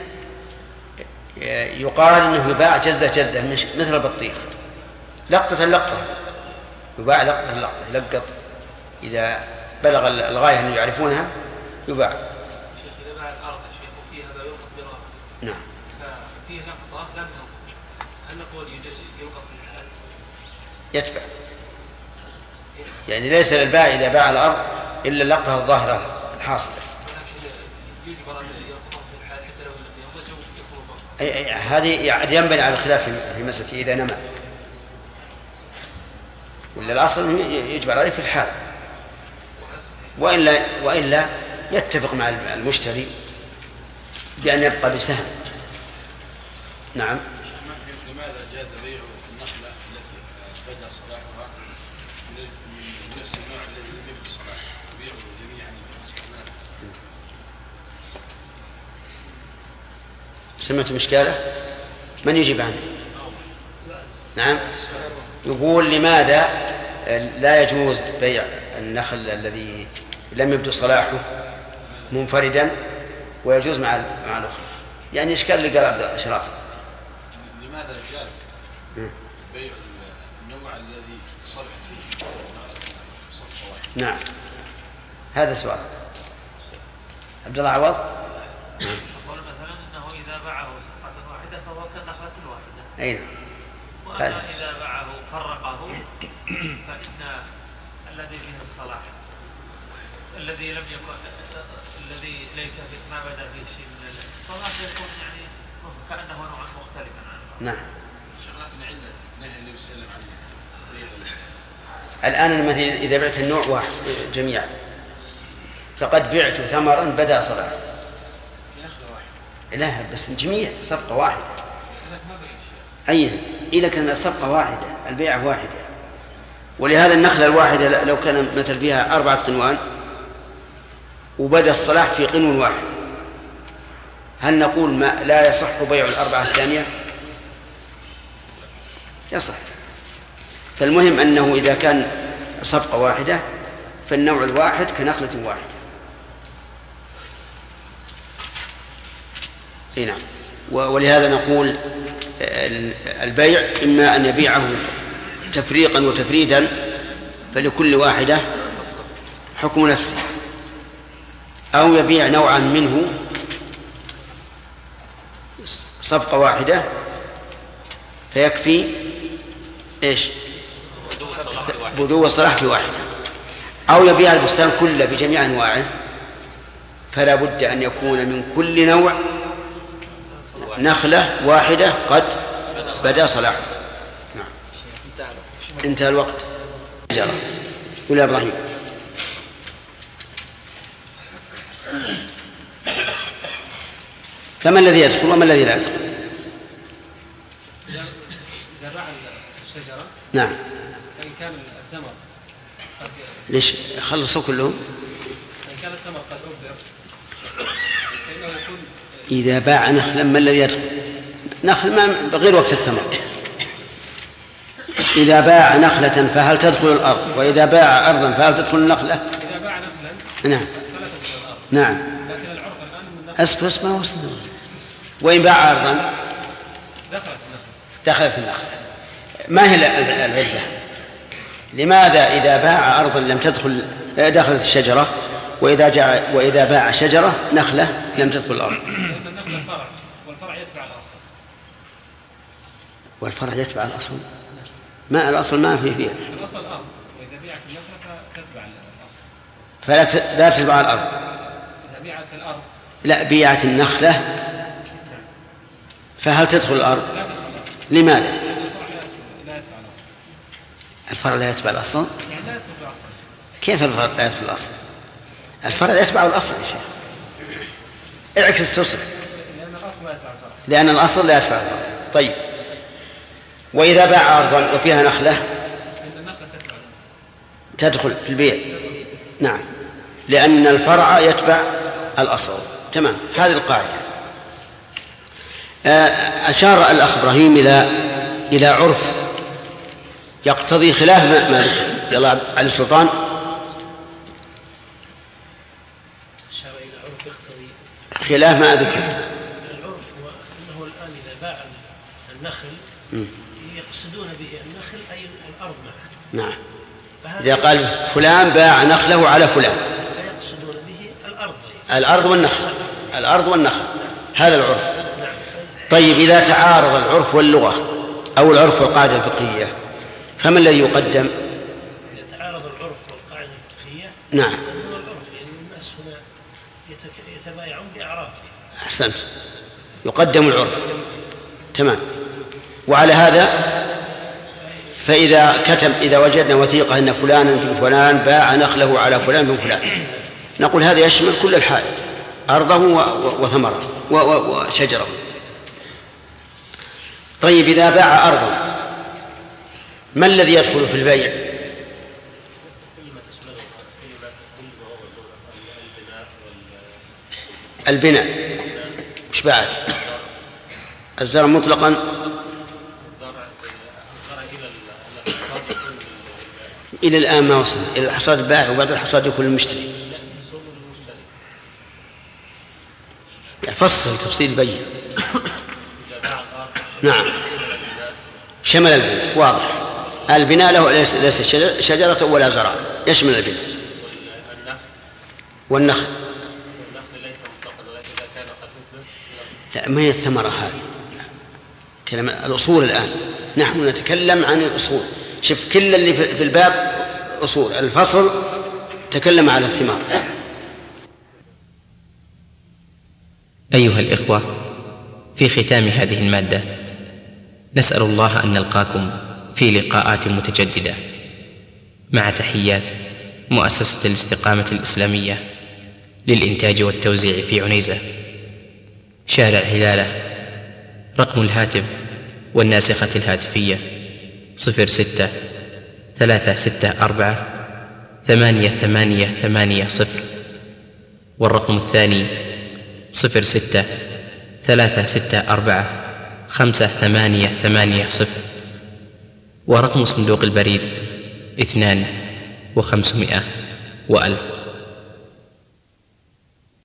يقال إنه يباع جزة مثل البطيخ، لقطة يباع لقطة يلقط إذا بلغ الغاية أن يعرفونها يباع. شيخ إذا باع الأرض شيخ وفيها ما يوقف براءة. نعم. ففيه لقطة لم توقف، هل نقول يوقف في الحال؟ يتبع، يعني ليس للبائع إذا باع الأرض إلا اللقطة الظاهرة الحاصلة. يجبر أن يوقف في الحال حتى لو لم يخرج يخرج. هذه ينبني على الخلاف في مسألة إذا نمى، ولا الأصل يجبر عليه في الحال، وإلا يتفق مع المشتري بأن يبقى بسهم. نعم. لماذا جاز بيع النخلة التي بدأ صلاحها من نفس النوع الذي لم يبدأ صلاحه بيعه جميعا؟ سمعتم إشكاله؟ من يجيب عنه؟ نعم. يقول لماذا لا يجوز بيع النخل الذي لم يبدو صلاحه منفردا ويجوز مع الأخرى؟ يعني إشكال اللي قال عبد الأشراف. لماذا جاز بيع النوع الذي صلح فيه صفقة واحدة؟ نعم، هذا سؤال. عبد الله عوض. أقول مثلا أنه إذا باعه صفقة واحدة فهو كالنخلة الواحدة. أي نعم. وأما إذا باعه فرقه فإن الذي فيه الصلاح الذي لم يكن الذي ليس في ما بدا فيه شيء من الصلاح يكون يعني كأنه نوع مختلفا عنه. نعم. شغلتنا علة نهي النبي صلى الله عليه وسلم الآن إذا بعت النوع واحد جميعا فقد بعت ثمرا بدا صلاح. لا بس الجميع صفقة واحدة. أي إذا كان الصفقة واحدة البيع واحدة. ولهذا النخلة الواحدة لو كان مثل فيها 4 قنوان وبدأ الصلاح في قنو واحد هل نقول ما لا يصح بيع الأربعة الثانية؟ يصح. فالمهم أنه إذا كان صفقة واحدة فالنوع الواحد كنخلة واحدة. نعم. ولهذا نقول البيع إما أن يبيعه تفريقا وتفريدا فلكل واحدة حكم نفسه، أو يبيع نوعا منه صفقة واحدة فيكفي إيش؟ بدو الصلاح في واحدة، أو يبيع البستان كله بجميع أنواعه فلا بد أن يكون من كل نوع نخلة واحدة قد بدأ صلاحه. نعم. انتهى الوقت. قل يا إبراهيم. فما الذي يدخل وما الذي لا يدخل؟ إذا باع الشجرة نعم. فإن كان الثمر قد ليش خلصوا كلهم؟ إن كان الثمر قد أبدر فإنه يكون إذا باع نخلا ما الذي يدخل؟ نخل ما غير وقت الثمر. إذا باع نخلة فهل تدخل الأرض؟ وإذا باع أرضا فهل تدخل النخلة؟ إذا باع نخلا نعم فلا تدخل الأرض. نعم. لكن العرف الآن من نخل أسفل ما وصل. وإن باع أرضا دخلت النخلة. ما هي العلة؟ لماذا إذا باع أرضا لم تدخل دخلت الشجرة وإذا باع شجرة نخلة لم تدخل الأرض؟ لأن النخلة فرع والفرع يتبع الأصل. والفرع يتبع الأصل؟ ما الأصل ما فيها. الأصل الأرض، وإذا بيعت النخلة فتتبع الأصل. فلا تتبع الأرض. إذا بيعت الأرض لا، بيعت النخلة فهل تدخل الأرض؟ لماذا؟ الفرع لا يتبع الأصل. كيف الفرع لا يتبع الأصل؟ الفرع لا يتبع الأصل يا شيخ. اعكس تصف، لأن الأصل لا يتبع الفرع. طيب، وإذا باع أرضا وفيها نخلة تدخل في البيع. نعم، لأن الفرع يتبع الأصل. تمام، هذه القاعدة. أشار الأخ إبراهيم إلى عرف يقتضي خلاف ما ذكر. يلا علي السلطان. أشار إلى عرف يقتضي خلاف ما ذكر. العرف هو أنه الآن إذا باع النخل يقصدون به النخل أي الأرض معه. نعم، إذا قال فلان باع نخله على فلان فيقصدون به الأرض والنخل. هذا العرف. طيب، إذا تعارض العرف واللغة أو العرف والقاعدة الفقهية فما الذي يقدم؟ إذا تعارض العرف والقاعدة الفقهية نعم، يقدم العرف، لأن الناس هنا يتبايعون بأعرافهم. أحسنت، يقدم العرف. تمام. وعلى هذا إذا وجدنا وثيقة أن فلانا بن فلان باع نخله على فلان بن فلان، نقول هذا يشمل كل الحائط، أرضه وثمره وشجره. طيب، إذا باع أرضا ما الذي يدخل في البيع؟ البناء. مش بعد الزرع مطلقا؟ إلى الآن ما وصل إلى الحصاد البائع، وبعد الحصاد يكون المشتري. فصل تفصيل بين. نعم، شمل البناء، واضح. البناء له ليس شجرة ولا زرع، يشمل البناء والنخل. لا، ما هي الثمرة هذه، كلام الأصول. الآن نحن نتكلم عن الأصول. شوف، كل اللي في الباب أصول. الفصل تكلم على الثمار. أيها الإخوة، في ختام هذه المادة نسأل الله أن نلقاكم في لقاءات متجددة، مع تحيات مؤسسة الاستقامة الإسلامية للإنتاج والتوزيع في عنيزة، شارع هلالة. رقم الهاتف والناسخة الهاتفية 06-364-8880، والرقم الثاني 06-364-5880، ورقم صندوق البريد 2500 و1000.